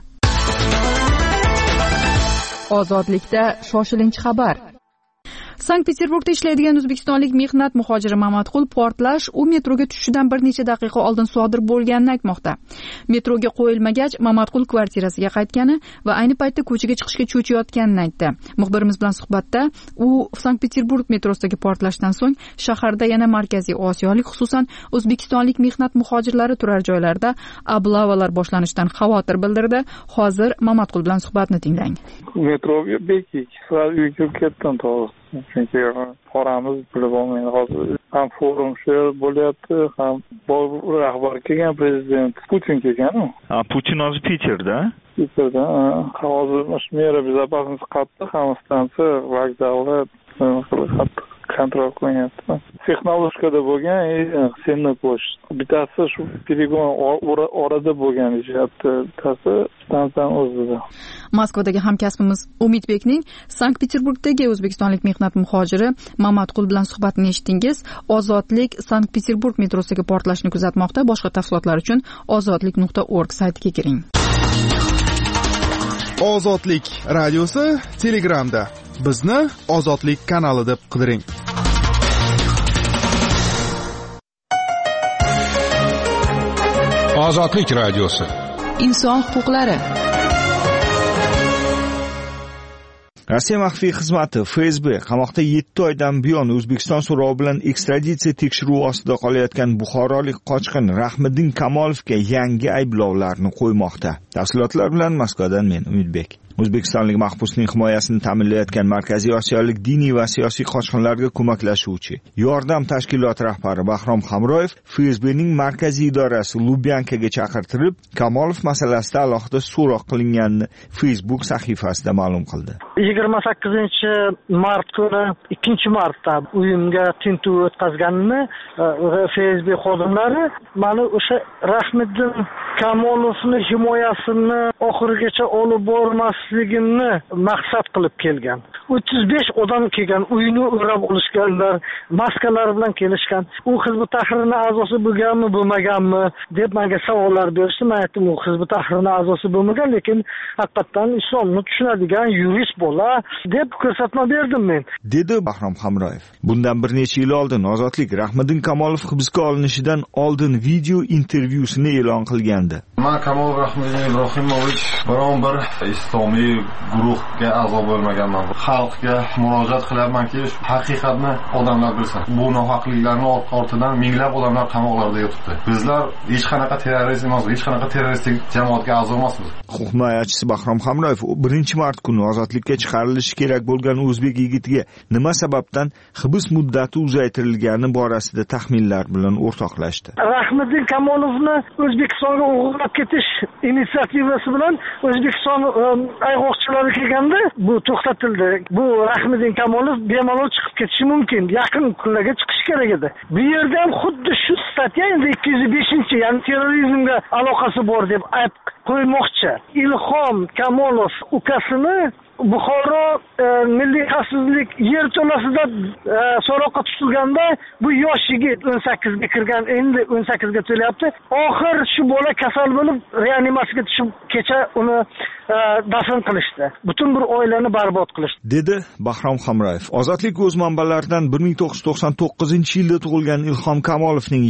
Ozodlikda shoshilinch xabar. Sankt-Peterburgda ishlaydigan o'zbekistonlik mehnat muhojiri Mamatqul portlash u metroga tushishidan bir necha daqiqa oldin sodir bo'lganini aytmoqda. Metroga qo'yilmagach, Mamatqul kvartirasiga qaytgani va ayni paytda ko'chaga chiqishga cho'chiyotganini aytdi. Muxbirimiz bilan suhbatda u Sankt-Peterburg metrosidagi portlashdan so'ng shaharda yana Markaziy Osiyolik, xususan o'zbekistonlik mehnat muhojirlari turar joylarida oblavalar boshlanishidan xavotir bildirdi. Hozir Mamatqul bilan suhbatni tinglang. Metroga bekik, uyga kirib ketdim to'g'ri. Chunki qoramiz bilib olmaydi. Hozir ham forum shu bo'lyapti, ham rahbar kelgan, prezident Putin kelgan-ku. Putin hozir Piterda. Hozir mera безопасность qattiq, hamma stansiya, vokzallar qattiq kontrol qilyapti. Texnologiyada bo'lgan, senni pochta. Bittasi shu perigon orada bo'lgan ishyapti, bittasi stansiyaning o'zida. Moskvadagi hamkasbimiz Umidbekning Sankt-Peterburgdagi o'zbekistonlik mehnat muhojiri Mamatqul bilan suhbatini eshitdingiz. Ozodlik Sankt-Peterburg metrosidagi portlashni kuzatmoqda. Boshqa tafsilotlar uchun ozodlik.org saytiga kiring. Ozodlik radiosi Telegramda. Bizni Ozodlik kanali deb qidiring. Ozodlik radiosi. Inson huquqlari. Rossiya maxfiy xizmati FSB qamoqda 7 oydan buyon O'zbekiston so'rovi bilan ekstraditsiya tekshiruvi ostida qolayotgan buxorolik qochqin Rahmiddin Kamolovga yangi ayblovlarni qo'ymoqda. Tafsilotlar bilan Moskvadan men Umidbek. O'zbekistonlik mahbusning himoyasini ta'minlayotgan Markaziy Osiyolik diniy va siyosiy qochqinlarga ko'maklashuvchi yordam tashkiloti rahbari Bahrom Hamroyev FSBning markaziy idorasi Lubyankaga chaqirtirib, Kamolov masalasida alohida so'roq qilinganini Facebook sahifasida ma'lum qildi. 28-mart kuni 2-martda uyimga tintuv o'tkazganini FSB xodimlari mana o'sha Rahmiddin Kamolovning himoyasini oxirigacha olib bormasligini maqsad qilib kelgan. 35 odam kelgan, uyini o'rab olishganlar, maskalar bilan kelishgan. U Hizb ut-Tahrirning a'zosi bo'lganmi, bo'lmaganmi deb menga savollar berishdi. Men aytdim, u Hizb ut-Tahrirning a'zosi bo'lmagan, lekin haqiqatan islomni tushunadigan yurist bola deb ko'rsatma berdim men. Dedi Bahrom Hamroyev. Bundan bir necha yil oldin Ozodlik Rahmiddin Kamolov hibsga olinishidan oldin video intervyusini e'lon qilgandi. Men Kamol Rahmiddin Ibrohimovich biron bir islomiy guruhga a'zo bo'lmaganman. Xalqga murojaat qilamanki, haqiqatni odamlar bilsin. Bu nohaqliklarning ortidan minglab odamlar qamoqlarda yotibdi. Bizlar hech qanaqa terrorist emas, hech qanaqa terroristik jamoatga a'zo emasmiz. Huquq himoyachisi Bahrom Hamroyev 1-mart kuni ozodlikka chiqarilishi kerak bo'lgan o'zbek yigitiga nima sababdan hibs muddati uzaytirilgani borasida taxminlar bilan o'rtoqlashdi. Rahmiddin Kamolovni O'zbekistonga o'g'irlab ketish inisiativasi bilan O'zbekiston ayg'oqchilari kelganda bu to'xtatildi. Bu Rahmiddin Kamolov bemalol chiqib ketishi mumkin. Yaqin kunlarga chiqish kerak edi. Bu yerda ham xuddi shu statya endi 205, ya'ni terrorizmga aloqasi bor deb ayb qo'ymoqchi. Ilhom Kamolov ukasini Buxoro milliy xavfsizlik yerto'lasida so'roqqa tutilganda bu yosh yigit 18 ga kirgan, endi 18 ga to'layapti. Oxir shu bola kasal bo'lib reanimatsiyaga tushib kecha uni dafn qilishdi. Butun bir oilani barbod qilishdi. Dedi Bahrom Hamroyev. Ozodlik o'z manbalaridan 1999-yilda tug'ilgan Ilhom Kamolovning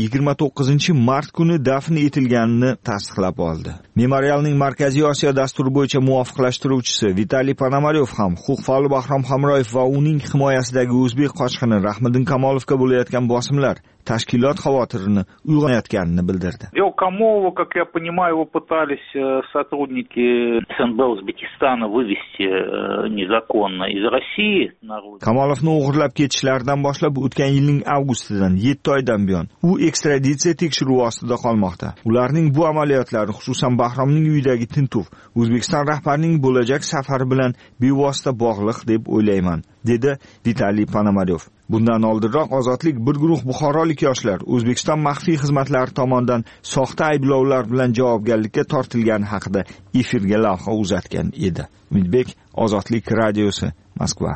29-mart kuni dafn etilganini tasdiqlab oldi. Memorialning Markaziy Osiyo dasturi bo'yicha muvofiqlashtiruvchisi Vitaliy Ponomaryov ham huquq faoli Bahrom Hamroyev va uning himoyasidagi o'zbek qochqini Rahmiddin Kamolovga bo'layotgan bosimlar, tashkilot xavotirini uyg'onayotganini bildirdi. Белкомову, как я понимаю, его пытались сотрудники СНБ Узбекистана вывести незаконно из России. Kamolovni o'g'irlab ketishlaridan boshlab o'tgan yilning avgustidan 7 oydan buyon u ekstraditsiya tekshiruvi ostida qolmoqda. Ularning bu amaliyotlari, xususan Bahromning uyidagi tintuv, O'zbekiston rahbarining bo'lajak safari bilan bevosita bog'liq deb o'ylayman, dedi Vitaliy Ponomaryov. Bundan oldinroq Ozodlik bir guruh buxorolik yoshlar O'zbekiston maxfiy xizmatlari tomonidan soxta ayblovlar bilan javobgarlikka tortilgani haqida efirga lavha uzatgan edi. Umidbek, Ozodlik radiosi, Moskva.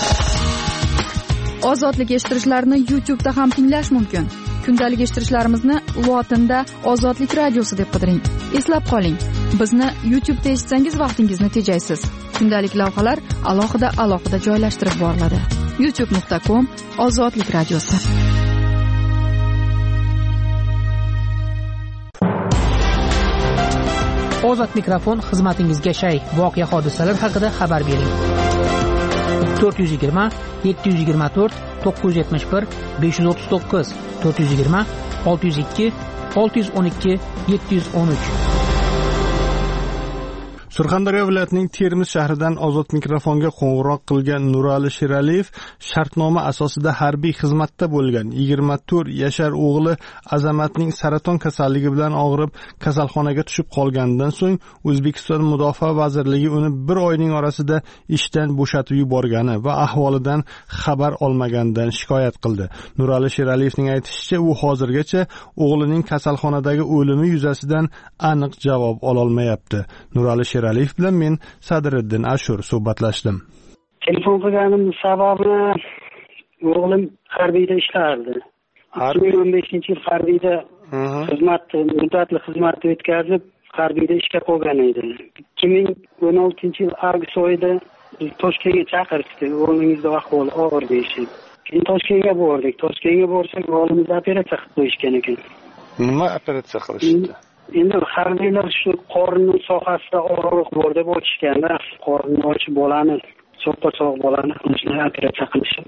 Ozodlik eshittirishlarni YouTube'da ham tinglash mumkin. Kundalik eshittirishlarimizni lotinda Ozodlik radiosi deb qidiring. Eslab qoling, bizni YouTube'da eshitsangiz vaqtingizni tejaysiz. Kundalik lavhalar alohida joylashtirib boriladi. youtube.com/Ozodlik radiosi. Ozod mikrofon xizmatingizga shay. Voqea hodisalar haqida xabar bering. 420 724 971 539 420 602 612 713. Surxondaryo viloyatining Termiz shahridan Ozod mikrofonga qo'ng'iroq qilgan Nurali Sheraliyev shartnoma asosida harbiy xizmatda bo'lgan 24 yashar o'g'li Azamatning saraton kasalligi bilan og'rib kasalxonaga tushib qolganidan so'ng O'zbekiston Mudofaa vazirligi uni bir oyning orasida ishdan bo'shatib yuborgani va ahvolidan xabar olmaganidan shikoyat qildi. Nurali Sheraliyevning aytishicha, u hozirgacha o'g'lining kasalxonadagi o'limi yuzasidan aniq javob ola olmayapti. Nurali Sheraliyev bilan men Sadriddin Ashur suhbatlashdim. Telefon qilganim sababi o'g'lim harbiyda ishlardi. 2015-yil harbiyda muddatli xizmatni o'tkazib, harbiyda ishga qo'ygan edi. 2016-yil avgust oyida Toshkentga chaqirishdi. O'g'lingizning ahvoli og'ir deyishdi. Keyin Toshkentga bordik. Toshkentga borsak, o'g'limizni operatsiya qilib qo'yishgan ekan. Nima operatsiya qilishdi? Endi harbiylar shu qorni sohasida og'riq bor deb ochishganda, qorni ochib bolani, so'qqa-soq bolani operatsiya qilishdi.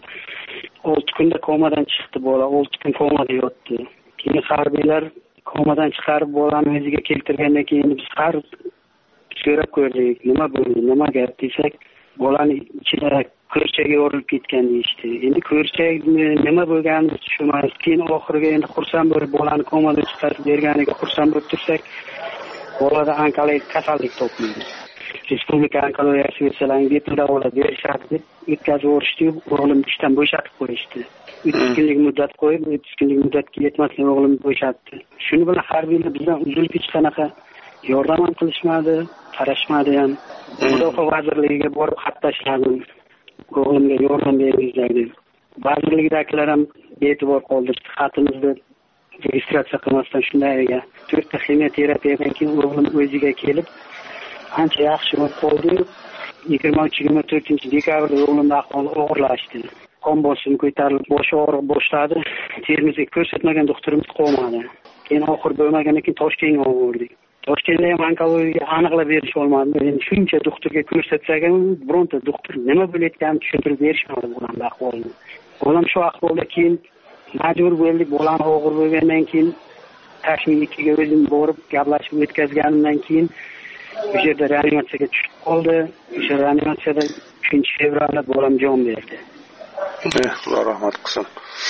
6 kunda komadan chiqdi bola, 6 kun komada yotdi. Keyin harbiylar komadan chiqarib bolani o'ziga keltirgandan keyin biz har so'rab ko'rdik, nima bo'ldi, nima gap desak, bolani ichida ko'rchaga yorilib ketgan deyishdi. Endi ko'rchak nima bo'lganini tushunmaymiz. Keyin oxiriga endi xursand bo'lib bolani komadan chiqarib berganiga xursand bo'lib tursak, bolada onkologik kasallik topildi. Respublika onkologiya versiyalarini bepul davolat berishadi deb o'tkazib yuborishdi. O'g'lim ishdan bo'shatib qo'yishdi. 30 kunlik muddat qo'yib, 30 kunlik muddatga yetmasdan o'g'limni bo'shatdi. Shuni bilan harbiylar bizdan uzilib hech qanaqa yordam ham qilishmadi, qarashmadi ham. Mudofaa vazirligiga borib xat tashladim. O'g'limga yordam beringizlar deb. Vazirlikdagilar ham bee'tibor qoldirdi. Xatimizni registratsiya qilmasdan shundayga 4 ta ximiyoterapiyadan keyin o'g'lim o'ziga kelib ancha yaxshi bo'lib qoldi. 23-24 dekabrda o'g'limning ahvoli og'irlashdi. Qon bosimi ko'tarilib, boshi og'riq boshladi. Termizga ko'rsatmagan doktorimiz qolmadi. Keyin oxir bo'lmagandan keyin Toshkentga olib bordik. Toshkentda ham onkologiyaga aniqlab berish olmadi. Endi shuncha doktorga ko'rsatsak ham bironta doktor nima bo'layotganini tushuntirib berishmadi bo'lamda ahvolini. Bolam shu ahvolda keyin majbur bo'ldik. Bolam og'ir bo'lgandan keyin Tashkentga o'zim borib gaplashib o'tkazganimdan keyin o'sha yerda reanimatsiyaga tushib qoldi. O'sha reanimatsiyada 3-fevralda bolam jon berdi. Xudo rahmat qilsin.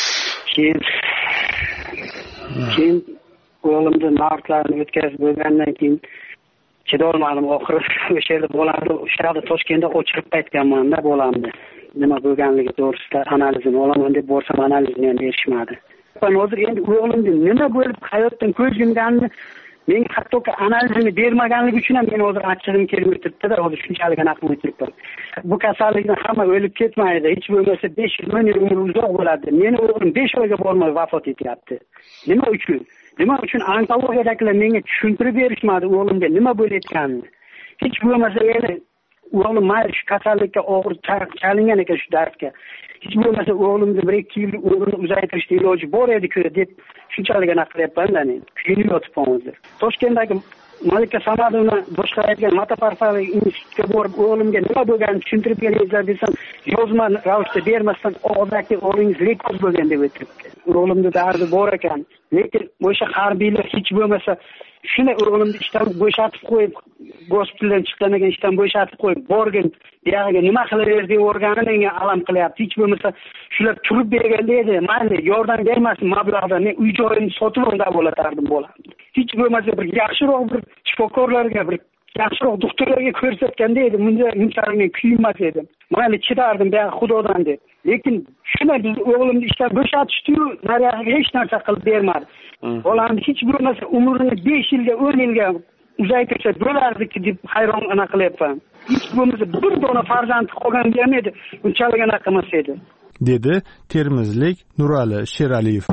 Keyin o'g'limni narxlarni o'tkazib bo'lgandan keyin chidolmadim. Oxiri o'sha yerda bolamni o'sha yerda Toshkentda o'chirib qaytganman-da bolamni. Nima bo'lganligi to'g'risida analizini olaman deb borsam analizini ham berishmadi. Hozir endi o'g'limga nima bo'lib hayotdan ko'z yumganini menga hatto analizini bermaganligi uchun ham men hozir achchig'im kelib o'tiribdi-da, hozir shunchalik aniq o'tiribman. Bu kasallikdan hamma o'lib ketmaydi. Hech bo'lmasa 500 ming umr uzoq bo'ladi. Meni o'g'lim 5 oyga bormay vafot etyapti. Nima uchun? Nima uchun onkologiyadagilar menga tushuntirib berishmadi o'g'limga nima bo'layotganini. Hech bo'lmasa endi o'g'lim mayli shu kasallikka og'ir chalingan ekan shu dardga. Hech bo'lmasa o'g'limni 1-2 yil umrini uzaytirishga iloji bor edi-ku deb shunchalik aniq qilyapman-da men. Kuyinib yotibman hozir. Toshkentdagi Malika Samadovna boshqaradigan matafarfalik institutga borib o'g'limga nima bo'lganini tushuntirib beringlar desam, yozma ravishda bermasdan og'zaki o'g'lingiz rekord bo'lgan deb o'tiribdi. O'g'limda dardi bor ekan, lekin o'sha harbiylar hech bo'lmasa shuni o'g'limni ishdan bo'shatib qo'yib, gospitaldan chiqqandan keyin ishdan bo'shatib qo'yib borgin, buyog'iga nima qilaverdi o'rgani menga alam qilyapti. Hech bo'lmasa shular turib berganda edi, mayli yordam bermasin mablag'da, men uy joyimni sotib olib bo'latardim bo'lardi. Hech bo'lmasa bir yaxshiroq bir shifokorlarga, bir yaxshiroq doktorlarga ko'rsatganda edi, bunchalik men kuymas edim. Mayli chidardim buyog'i xudodan deb. Lekin shuna biz o'g'limni ishdan bo'shatishdi-yu, nariyog'iga hech narsa qilib bermadi. Bolamni hech bo'lmasa umrini 5 yilga, 10 yilga uzaytirsa bo'lardiki deb hayron qilyapman. Hech bo'lmasa bir dona farzand qolganda ham edi, unchalik qilmas edi, dedi termizlik Nurali Sheraliyev.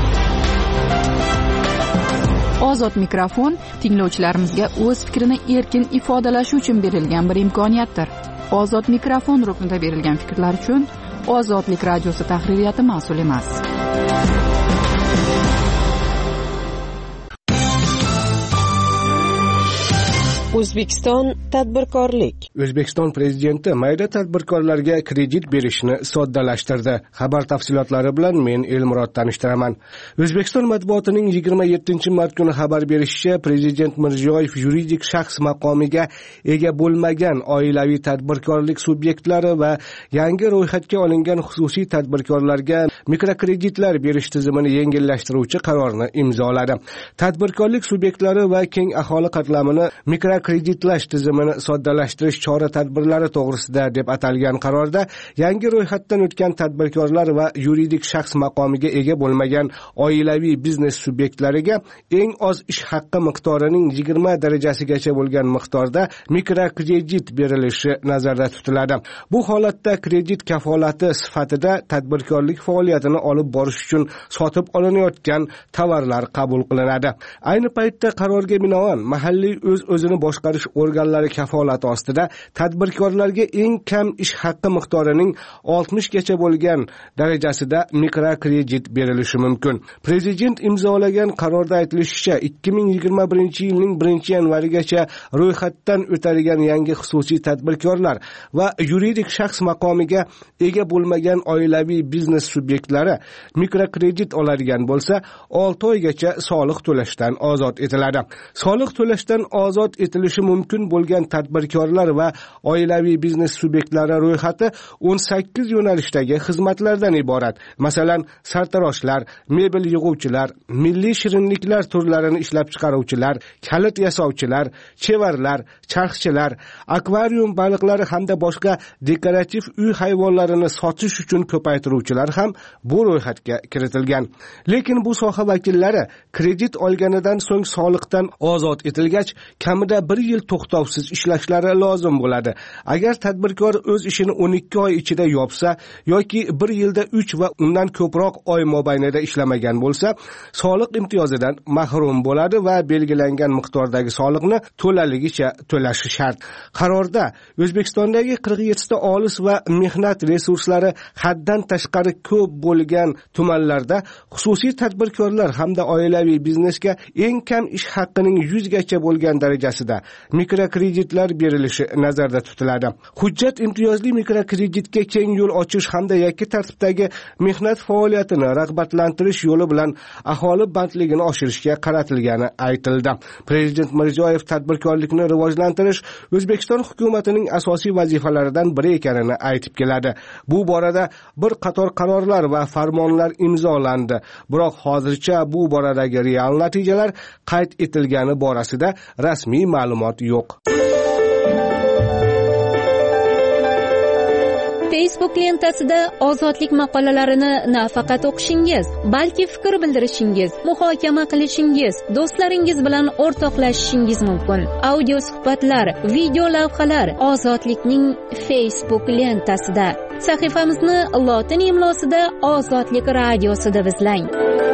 Ozod mikrofon tinglovchilarimizga o'z fikrini erkin ifodalashi uchun berilgan bir imkoniyatdir. Ozod mikrofon ruknida berilgan fikrlar uchun Ozodlik radiosi tahririyati mas'ul emas. O'zbekiston tadbirkorlik. O'zbekiston prezidenti mayda tadbirkorlarga kredit berishni soddalashtirdi. Xabar tafsilotlari bilan men Elmurod tanishtiraman. O'zbekiston matbuotining 27-mart kuni xabar berishicha, prezident Mirziyoyev yuridik shaxs maqomiga ega bo'lmagan oilaviy tadbirkorlik subyektlari va yangi ro'yxatga olingan xususiy tadbirkorlarga mikrokreditlar berish tizimini yengillashtiruvchi qarorni imzoladi. Tadbirkorlik subyektlari va keng aholi qatlamini kreditlash tizimini soddalashtirish chora-tadbirlari to'g'risida deb atalgan qarorda yangi ro'yxatdan o'tgan tadbirkorlar va yuridik shaxs maqomiga ega bo'lmagan oilaviy biznes subyektlariga eng oz ish haqqi miqdorining 20 darajasigacha bo'lgan miqdorda mikrokredit berilishi nazarda tutiladi. Bu holatda kredit kafolati sifatida tadbirkorlik faoliyatini olib borish uchun sotib olinayotgan tovarlar qabul qilinadi. Ayni paytda qarorga binoan mahalliy o'zini boshqarish organlari kafolati ostida tadbirkorlarga eng kam ish haqqi miqdorining 60 gacha bo'lgan darajasida mikrokredit berilishi mumkin. Prezident imzolagan qarorda aytilishicha, 2021-yilning 1-yanvarigacha ro'yxatdan o'tarilgan yangi xususiy tadbirkorlar va yuridik shaxs maqomiga ega bo'lmagan oilaviy biznes subyektlari mikrokredit oladigan bo'lsa, 6 oygacha soliq to'lashdan ozod etiladi. Soliq to'lashdan ozod etilishi mumkin bo'lgan tadbirkorlar va oilaviy biznes subyektlari ro'yxati 18 yo'nalishdagi xizmatlardan iborat. Masalan, sartaroshlar, mebel yig'uvchilar, milliy shirinliklar turlarini ishlab chiqaruvchilar, kalit yasovchilar, chevarlar, charxchilar, akvarium baliqlari hamda boshqa dekorativ uy hayvonlarini sotish uchun ko'paytiruvchilar ham bu ro'yxatga kiritilgan. Lekin bu soha vakillari kredit olganidan so'ng soliqdan ozod etilgach, kamida 1 yil to'xtovsiz ishlashlari lozim bo'ladi. Agar tadbirkor o'z ishini 12 oy ichida yopsa yoki 1 yilda 3 va undan ko'proq oy mobaynida ishlamagan bo'lsa, soliq imtiyozidan mahrum bo'ladi va belgilangan miqdordagi soliqni to'laligicha to'lashi shart. Qarorda O'zbekistondagi 47 ta olis va mehnat resurslari haddan tashqari ko'p bo'lgan tumanlarda xususiy tadbirkorlar hamda oilaviy biznesga eng kam ish haqqining 100 gacha bo'lgan darajasida mikrokreditlar berilishi nazarda tutiladi. Hujjat imtiyozli mikrokreditga keng yo'l ochish hamda yakka tartibdagi mehnat faoliyatini rag'batlantirish yo'li bilan aholi bandligini oshirishga qaratilgani aytildi. Prezident Mirziyoyev tadbirkorlikni rivojlantirish O'zbekiston hukumatining asosiy vazifalaridan biri ekanini aytib keladi. Bu borada bir qator qarorlar va farmonlar imzolandi. Biroq hozircha bu boradagi real natijalar qayd etilgani borasida rasmiy ma'lumot yo'q. Facebook lentasida ozodlik maqolalarini nafaqat o'qishingiz, balki fikr bildirishingiz, muhokama qilishingiz, do'stlaringiz bilan o'rtoqlashishingiz mumkin. Audio suhbatlar, video lavhalar Ozodlikning Facebook lentasida. Sahifamizni lotin imlosida Ozodlik radiosi deb izlang.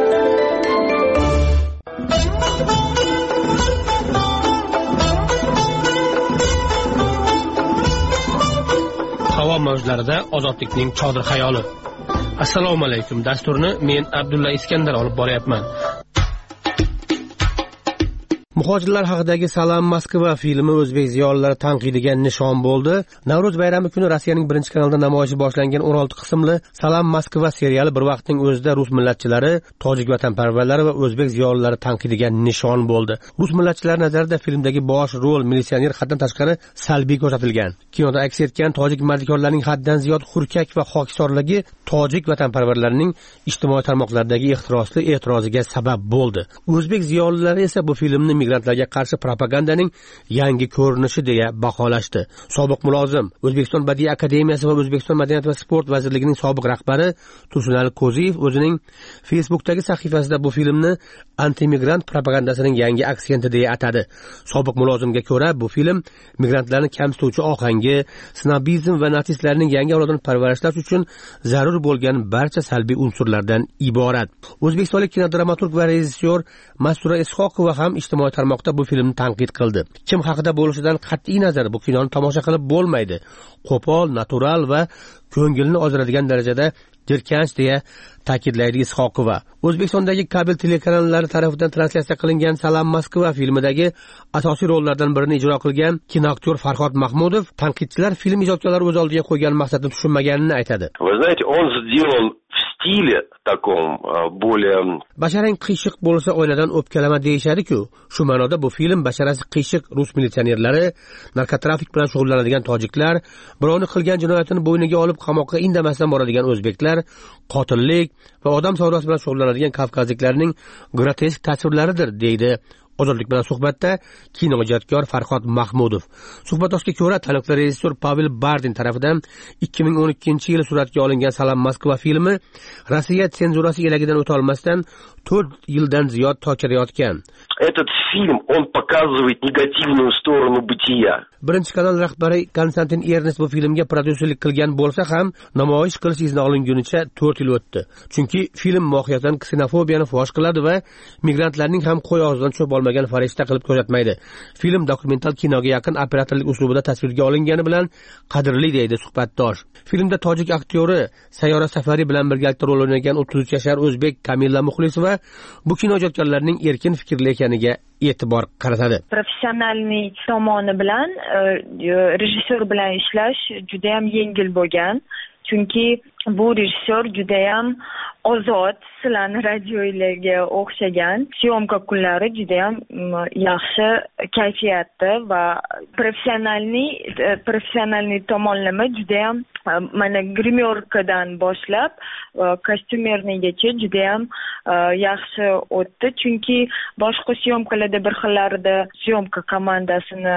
Havo mavjlarida ozodlikning chodir xayoli. Assalomu alaykum. Dasturni men Abdulla Iskandar olib boryapman. Muhojirlar haqidagi Salam Moskva filmi o'zbek ziyolilari tanqidiga nishon bo'ldi. Navro'z bayrami kuni Rossiyaning birinchi kanalida namoyishi boshlangan 16 qismli Salam Moskva seriali bir vaqtning o'zida rus millatchilari, tojik vatanparvarlari va o'zbek ziyolilari tanqidiga nishon bo'ldi. Rus millatchilari nazarida filmdagi bosh rol militsioner haddan tashqari salbiy ko'rsatilgan. Kinoda aks etgan tojik mardikorlarning haddan ziyod hurkak va xokisorligi tojik vatanparvarlarining ijtimoiy tarmoqlardagi ehtirosli e'tiroziga sabab bo'ldi. O'zbek ziyolilari esa bu filmni migrantlarga qarshi propagandaning yangi ko'rinishi deya baholashdi. Sobiq mulozim, O'zbekiston Badiiy akademiyasi va O'zbekiston Madaniyat va sport vazirligining sobiq rahbari Tursunali Qo'ziyev o'zining Facebook'dagi sahifasida bu filmni antimigrant propagandasining yangi aksenti deya atadi. Sobiq mulozimga ko'ra, bu film migrantlarni kamsituvchi ohangi, snobizm va natsistlarning yangi avlodini parvarishlash uchun zarur bo'lgan barcha salbiy unsurlardan iborat. O'zbekistonlik kinodramaturg va rejissyor Mastura Ishoqova ham ijtimoiy tarmoqda bu filmni tanqid qildi. Kim haqida bo'lishidan qat'iy nazar bu kinoni tomosha qilib bo'lmaydi. Qo'pol, natural va ko'ngilni ozdiradigan darajada jirkanch deya ta'kidlaydi Ishoqova. O'zbekistondagi kabel telekanallari tomonidan translyatsiya qilingan Salam Moskva filmidagi asosiy rollardan birini ijro qilgan kinoaktyor Farhod Mahmudov tanqidchilar film ijodkorlari o'z oldiga qo'ygan maqsadni tushunmaganini aytadi. Вы знаете, он сделал в стиле таком более basharang qiyshiq bo'lsa oynadan o'pkalama deyishadi-ku. Shu ma'noda bu film basharasi qiyshiq rus militsionerlari, narkotrafik bilan shug'ullanadigan tojiklar, birovni qilgan jinoyatini bo'yniga olib qamoqqa indamasdan boradigan o'zbeklar, qotillik va odam savdosi bilan shug'ullanadigan kavkazliklarning grotesk tasvirlaridir, deydi Ozodlik bilan suhbatda kinoijodkor Farhod Mahmudov. Suhbatdoshga ko'ra, taniqli rejissyor Pavel Bardin tomonidan 2012-yil suratga olingan Salam Moskva filmi Rossiya senzurasi elagidan o'ta olmasdan 4 yildan ziyod tokirayotgan. Этот фильм, он показывает негативную сторону бытия. Birinchi kanal rahbari Konstantin Ernest bu filmga prodyuserlik qilgan bo'lsa ham, namoyish qilish izni olingunicha 4 yil o'tdi. Chunki film mohiyatan ksenofobiyani fosh qiladi va migrantlarning ham qo'y og'zidan cho'p olmagan farishta qilib ko'rsatmaydi. Film dokumental kinoga yaqin operatorlik uslubida tasvirga olingani bilan qadrli, deydi suhbatdosh. Filmda tojik aktyori Sayyora Safari bilan birgalikda rol o'ynagan 33 yashar o'zbek Kamilla Muxlisova bu kino ijodkorlarining erkin fikrli ekaniga e'tibor qaratadi. Professionalniy tomoni bilan rejissyor bilan ishlash juda ham yengil bo'lgan. Chunki bu rejissyor juda ham ozod, sizlarning radiolarga o'xshagan. Syomka kunlari juda ham yaxshi kayfiyatda va professionalniy tomonlama juda ham mana grimyorkadan boshlab kostyumernigacha juda ham yaxshi o'tdi. Chunki boshqa syomkalarda bir xillarda syomka komandasini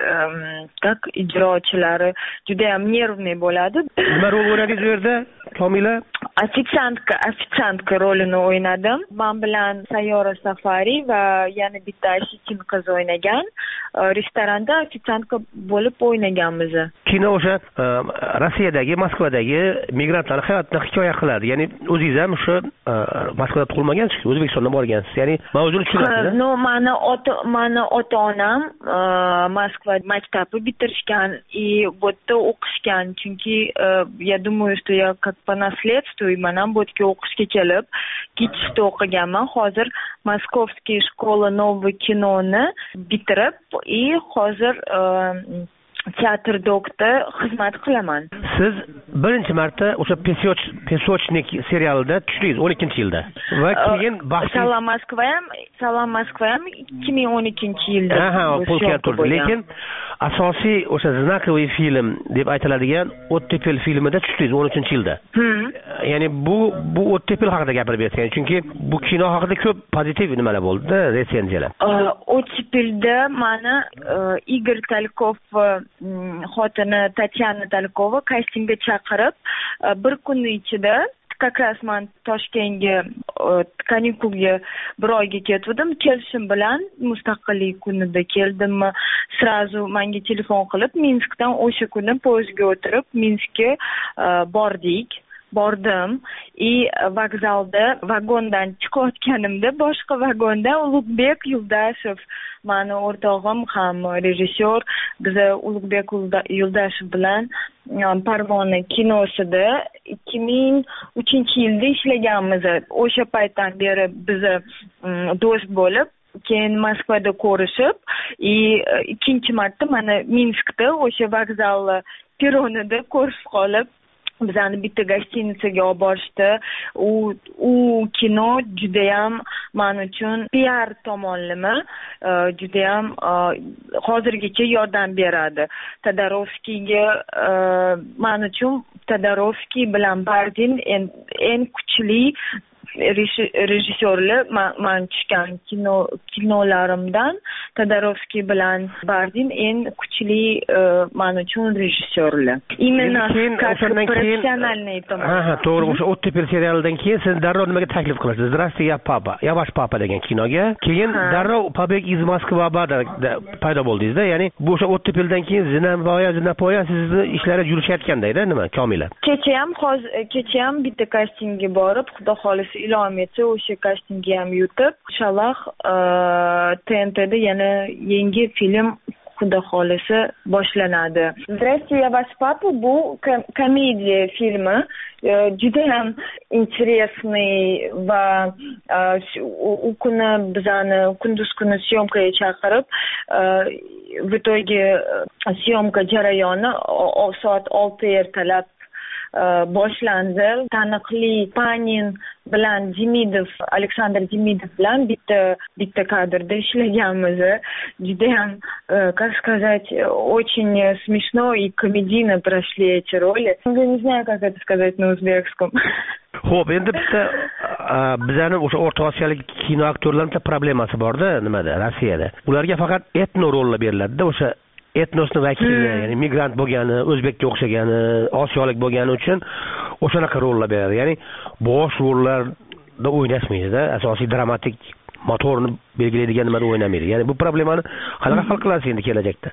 ijrochilari juda ham nervniy bo'ladi. Nima rol o'ynadingiz bu yerda, Komila? Ofitsiantka rolini o'ynadim. Men bilan Sayyora Safari va yana bitta Ashikin qiz o'ynagan. Restoranda ofitsiantka bo'lib o'ynaganmiz. Kino o'sha Rossiyadagi, Moskvadagi migrantlar hayotini hikoya qiladi. Ya'ni o'zingiz ham o'sha Moskvada tug'ilmagansiz, O'zbekistondan borgansiz. Ya'ni mavzuni tushunasiz. No, mani ota-onam Moskva maktabi bitirishgan и bu yerda o'qishgan. Chunki я думаю, что я как по наследству man ham bu yerga o'qishga kelib, Kitishda o'qiganman. Hozir Moskovskiy shkola Novoy kinoni bitirib, и hozir teatr doktor xizmat qilaman. Siz birinchi marta o'sha Pesochnik serialida tushdingiz 12-yilda. Va keyin Salam Moskva ham 2012-yilda. Lekin asosiy o'sha znakoviy film deb aytiladigan Ottepel filmida tushdingiz 13-yilda. Ya'ni bu Ottepel haqida gapirib bersangiz, chunki bu kino haqida ko'p pozitiv nimalar bo'ldi, retsenziyalar. Ottepelda mana Igor Talkov xotini Tatyana Talkova kastingga chaqirib, bir kun ichida как раз men Toshkentga kanikulga bir oyga ketdim. Kelishim bilan mustaqillik kunida keldimmi, srazu menga telefon qilib, Minskdan o'sha kuni poyezdga o'tirib Minskka bordim. Vokzalda vagondan chiqayotganimda boshqa vagonda Ulug'bek Yuldashev, mani o'rtog'im ham rejissyor, biz Ulug'bek Yuldashev bilan Parvona kinosida 2003-yilda ishlaganmiz. O'sha paytdan beri biz do'st bo'lib keyin Moskvada ko'rishib, ikkinchi marta mana Minskda o'sha vokzal peronida ko'rishib qolib, bizani bitta gostinitsaga olib borishdi. U kino judayam men uchun PR tomonlama judayam hozirgacha yordam beradi. Todorovskiyga men uchun Todorovskiy bilan Bardin eng kuchli rejissyorlar men tushgan kinolarimdan Todorovskiy bilan Bardin eng kuchli men uchun rejissyorlar. Именно professionalniy tomon. To'g'ri, o'sha Ottepel serialidan keyin siz darrov nimaga taklif qilasiz? Здравствуйте, я папа. Я ваш папа degan kinoga. Keyin darrov Побег из Москвы paydo bo'ldingiz-da. Ya'ni bu o'sha Ottepeldan keyin Zinapoya sizni ishlari yurishayotganda-da, nima? Komila. Kecham bitta kastingga borib, xudo xolisi ilhom etsa o'sha kastingga ham yutib, inshaalloh TNTda yana yangi film xudo xolisi boshlanadi. Здравствуйте, я ваш папа bu komediya filmi, juda ham интересный va u kuni bizani kunduz kuni syomkaga chaqirib, в итоге syomka jarayoni soat 6 ertalab boshlandi. Taniqli Panin bilan Aleksandr Demidov bilan bitta kadrda ishlaganmiz. Juda ham, как сказать, очень смешно и комедийно прошли эти роли. Я не знаю, как это сказать на узбекском. Xo'p, endi bitta bizani o'sha O'rta Osiyolik kino aktyorlarning problemasi bor-da, nimada, Rossiyada. Ularga faqat etno rollar beriladi-da, o'sha etnosning vakili, ya'ni migrant bo'lgani, o'zbekka o'xshagani, osiyolik bo'lgani uchun o'shanaqa rollar beradi. Ya'ni bosh rollarda o'ynashmaydi-da, asosiy dramatik motorni belgilaydigan nimada o'ynamaydi. Ya'ni bu problemani qanaqa hal qilasiz endi kelajakda?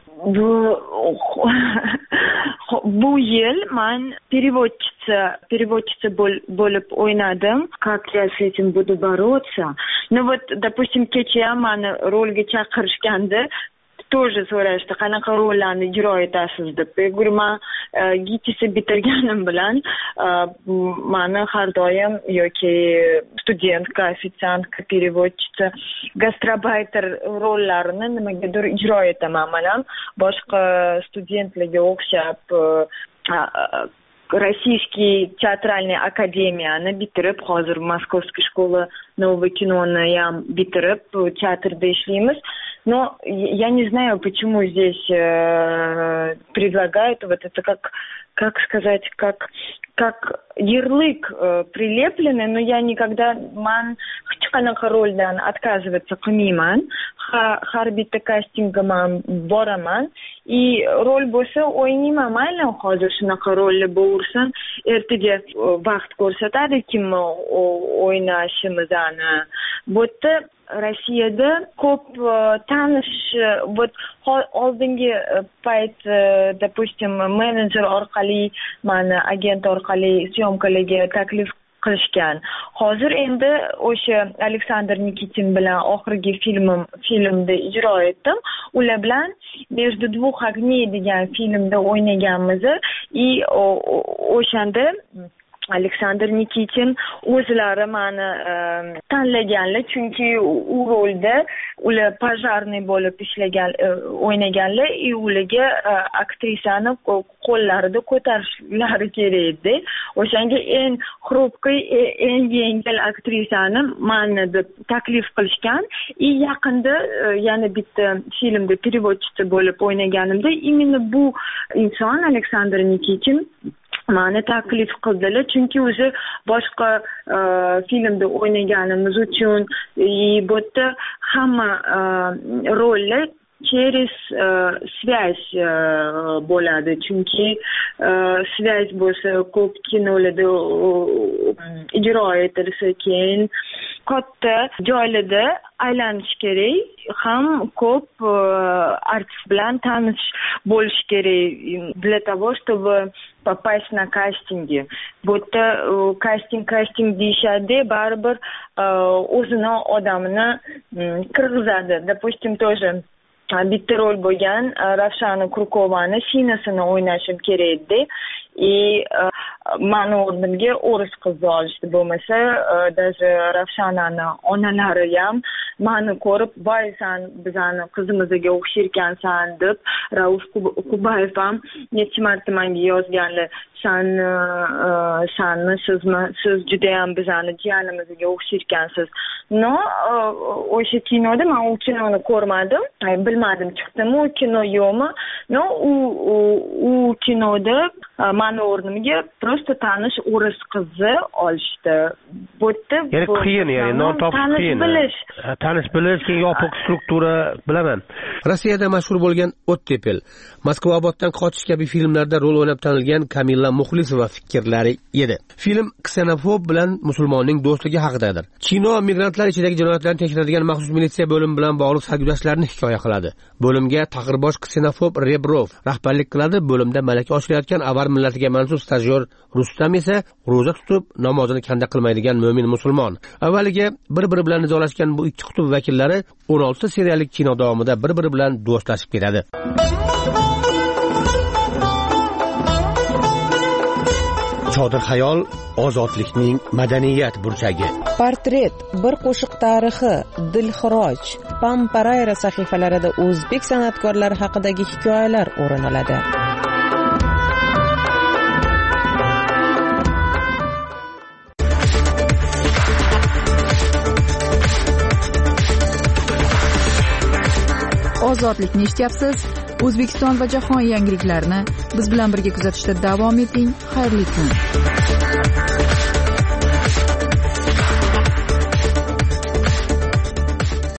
Bu yil men переводчица bo'lib o'ynadim. Как я с этим буду бороться? Ну вот, допустим, kecha meni rolga chaqirishganda тоже so'rashdi, qanaqa rollarni ijro etasiz deb. Men GITISni bitirganim bilan meni har doim yoki studentka, ofitsiantka, переводчица, gastrobayter rollarini nimagadir ijro etaman. Men ham boshqa studentlarga o'xshab Российский театральный академияны bitirib, hozir Moskovskiy школа нового киноны ham bitirib, teatrda ishlaymiz. Но я не знаю, почему здесь предлагают вот это как сказать, как ярлык прилепленный, но я никогда hech qanaqa roldan отказываться qilmayman. Har bitta kastingga men boraman. Rol bo'lsa o'ynayman, mayli hozir shunaqa rollar bo'lsin, ertaga vaqt ko'rsatadi kim o'ynashimizni. Bu yerda Rossiyada ko'p tanish, oldingi payt, допустим, menejer orqali, meni agent orqali syomkalarga taklif qilishgan. Hozir endi o'sha Aleksandr Nikitin bilan oxirgi filmda ijro etdim. Ular bilan Между двух огней degan filmda o'ynaganmiz. O'shanda Aleksandr Nikitin o'zlari meni tanlaganlar, chunki u rolda ular pojarniy bo'lib o'ynaganlar, ularga aktrisani qo'llarida ko'tarishlari kerak edi. O'shanga eng xrupqiy, eng yengil aktrisani meni deb taklif qilishgan. Yaqinda yana bitta filmda переводчица bo'lib o'ynaganimda imенно bu inson Aleksandr Nikitin meni taklif qildilar, chunki o'zi boshqa filmda o'ynaganimiz uchun bu yerda hamma rollar через связь bo'ladi, chunki связь bo'lsa ko'p kinolarda ijro etilsa, keyin katta joylarda aylanish kerak, ham ko'p artist bilan tanish bo'lish kerak для того, чтобы попасть на кастинги. Bu yerda casting deyishadi, baribir o'zini odamini kirgizadi. Допустим, тоже bitta rol bo'lgan Ravshana Kurkovani sinasini o'ynashim kerak edi. mani o'rnimga o'ris qizni olishdi. Bo'lmasa, даже Ravshanani onalari ham mani ko'rib, "Voy, sen bizani qizimizga o'xshaykansan" deb Rauf Kubayev ham necha marta menga yozganlar. Sanmi, sizmi? Siz juda ham bizani jiyanimizga o'xshaykansiz. No, o'sha kinoda men u kinoni ko'rmadim. Bilmadim, chiqdimi u kino yo'qmi. No, u kinoda mani o'rnimga prosta tanish o'ris qizni olishdi. Bu yerda qiyin, ya'ni non topish qiyin. Tanish bilish, keyin yopiq struktura bilaman. Rossiyada mashhur bo'lgan Ottepel, Moskva-Oboddan qochish kabi filmlarda rol o'ynab tanilgan Kamilla Muxlisova fikrlari edi. Film ksenofob bilan musulmonning do'stligi haqidadir. Chino migrantlar ichidagi jinoyatlarni tekshiradigan maxsus militsiya bo'limi bilan bog'liq sarguzashtlarni hikoya qiladi. Bo'limga taqirbosh ksenofob Rebrov rahbarlik qiladi. Bo'limda malaka oshirayotgan avar millatiga mansub stajyor Rustam esa ro'za tutib, namozini kanda qilmaydigan mo'min musulmon. Avvaliga bir-biri bilan nizolashgan bu ikki qutb vakillari 16 seriyalik kino davomida bir-biri bilan do'stlashib ketadi. Chodir xayol ozodlikning madaniyat burchagi. Portret, bir qo'shiq tarixi, Dilxiroj, Pamparayra sahifalarida o'zbek san'atkorlari haqidagi hikoyalar o'rin oladi. Ozodlikni eshityapsiz. O'zbekiston va jahon yangiliklarini biz bilan birga kuzatishda davom eting. Xayrli kun.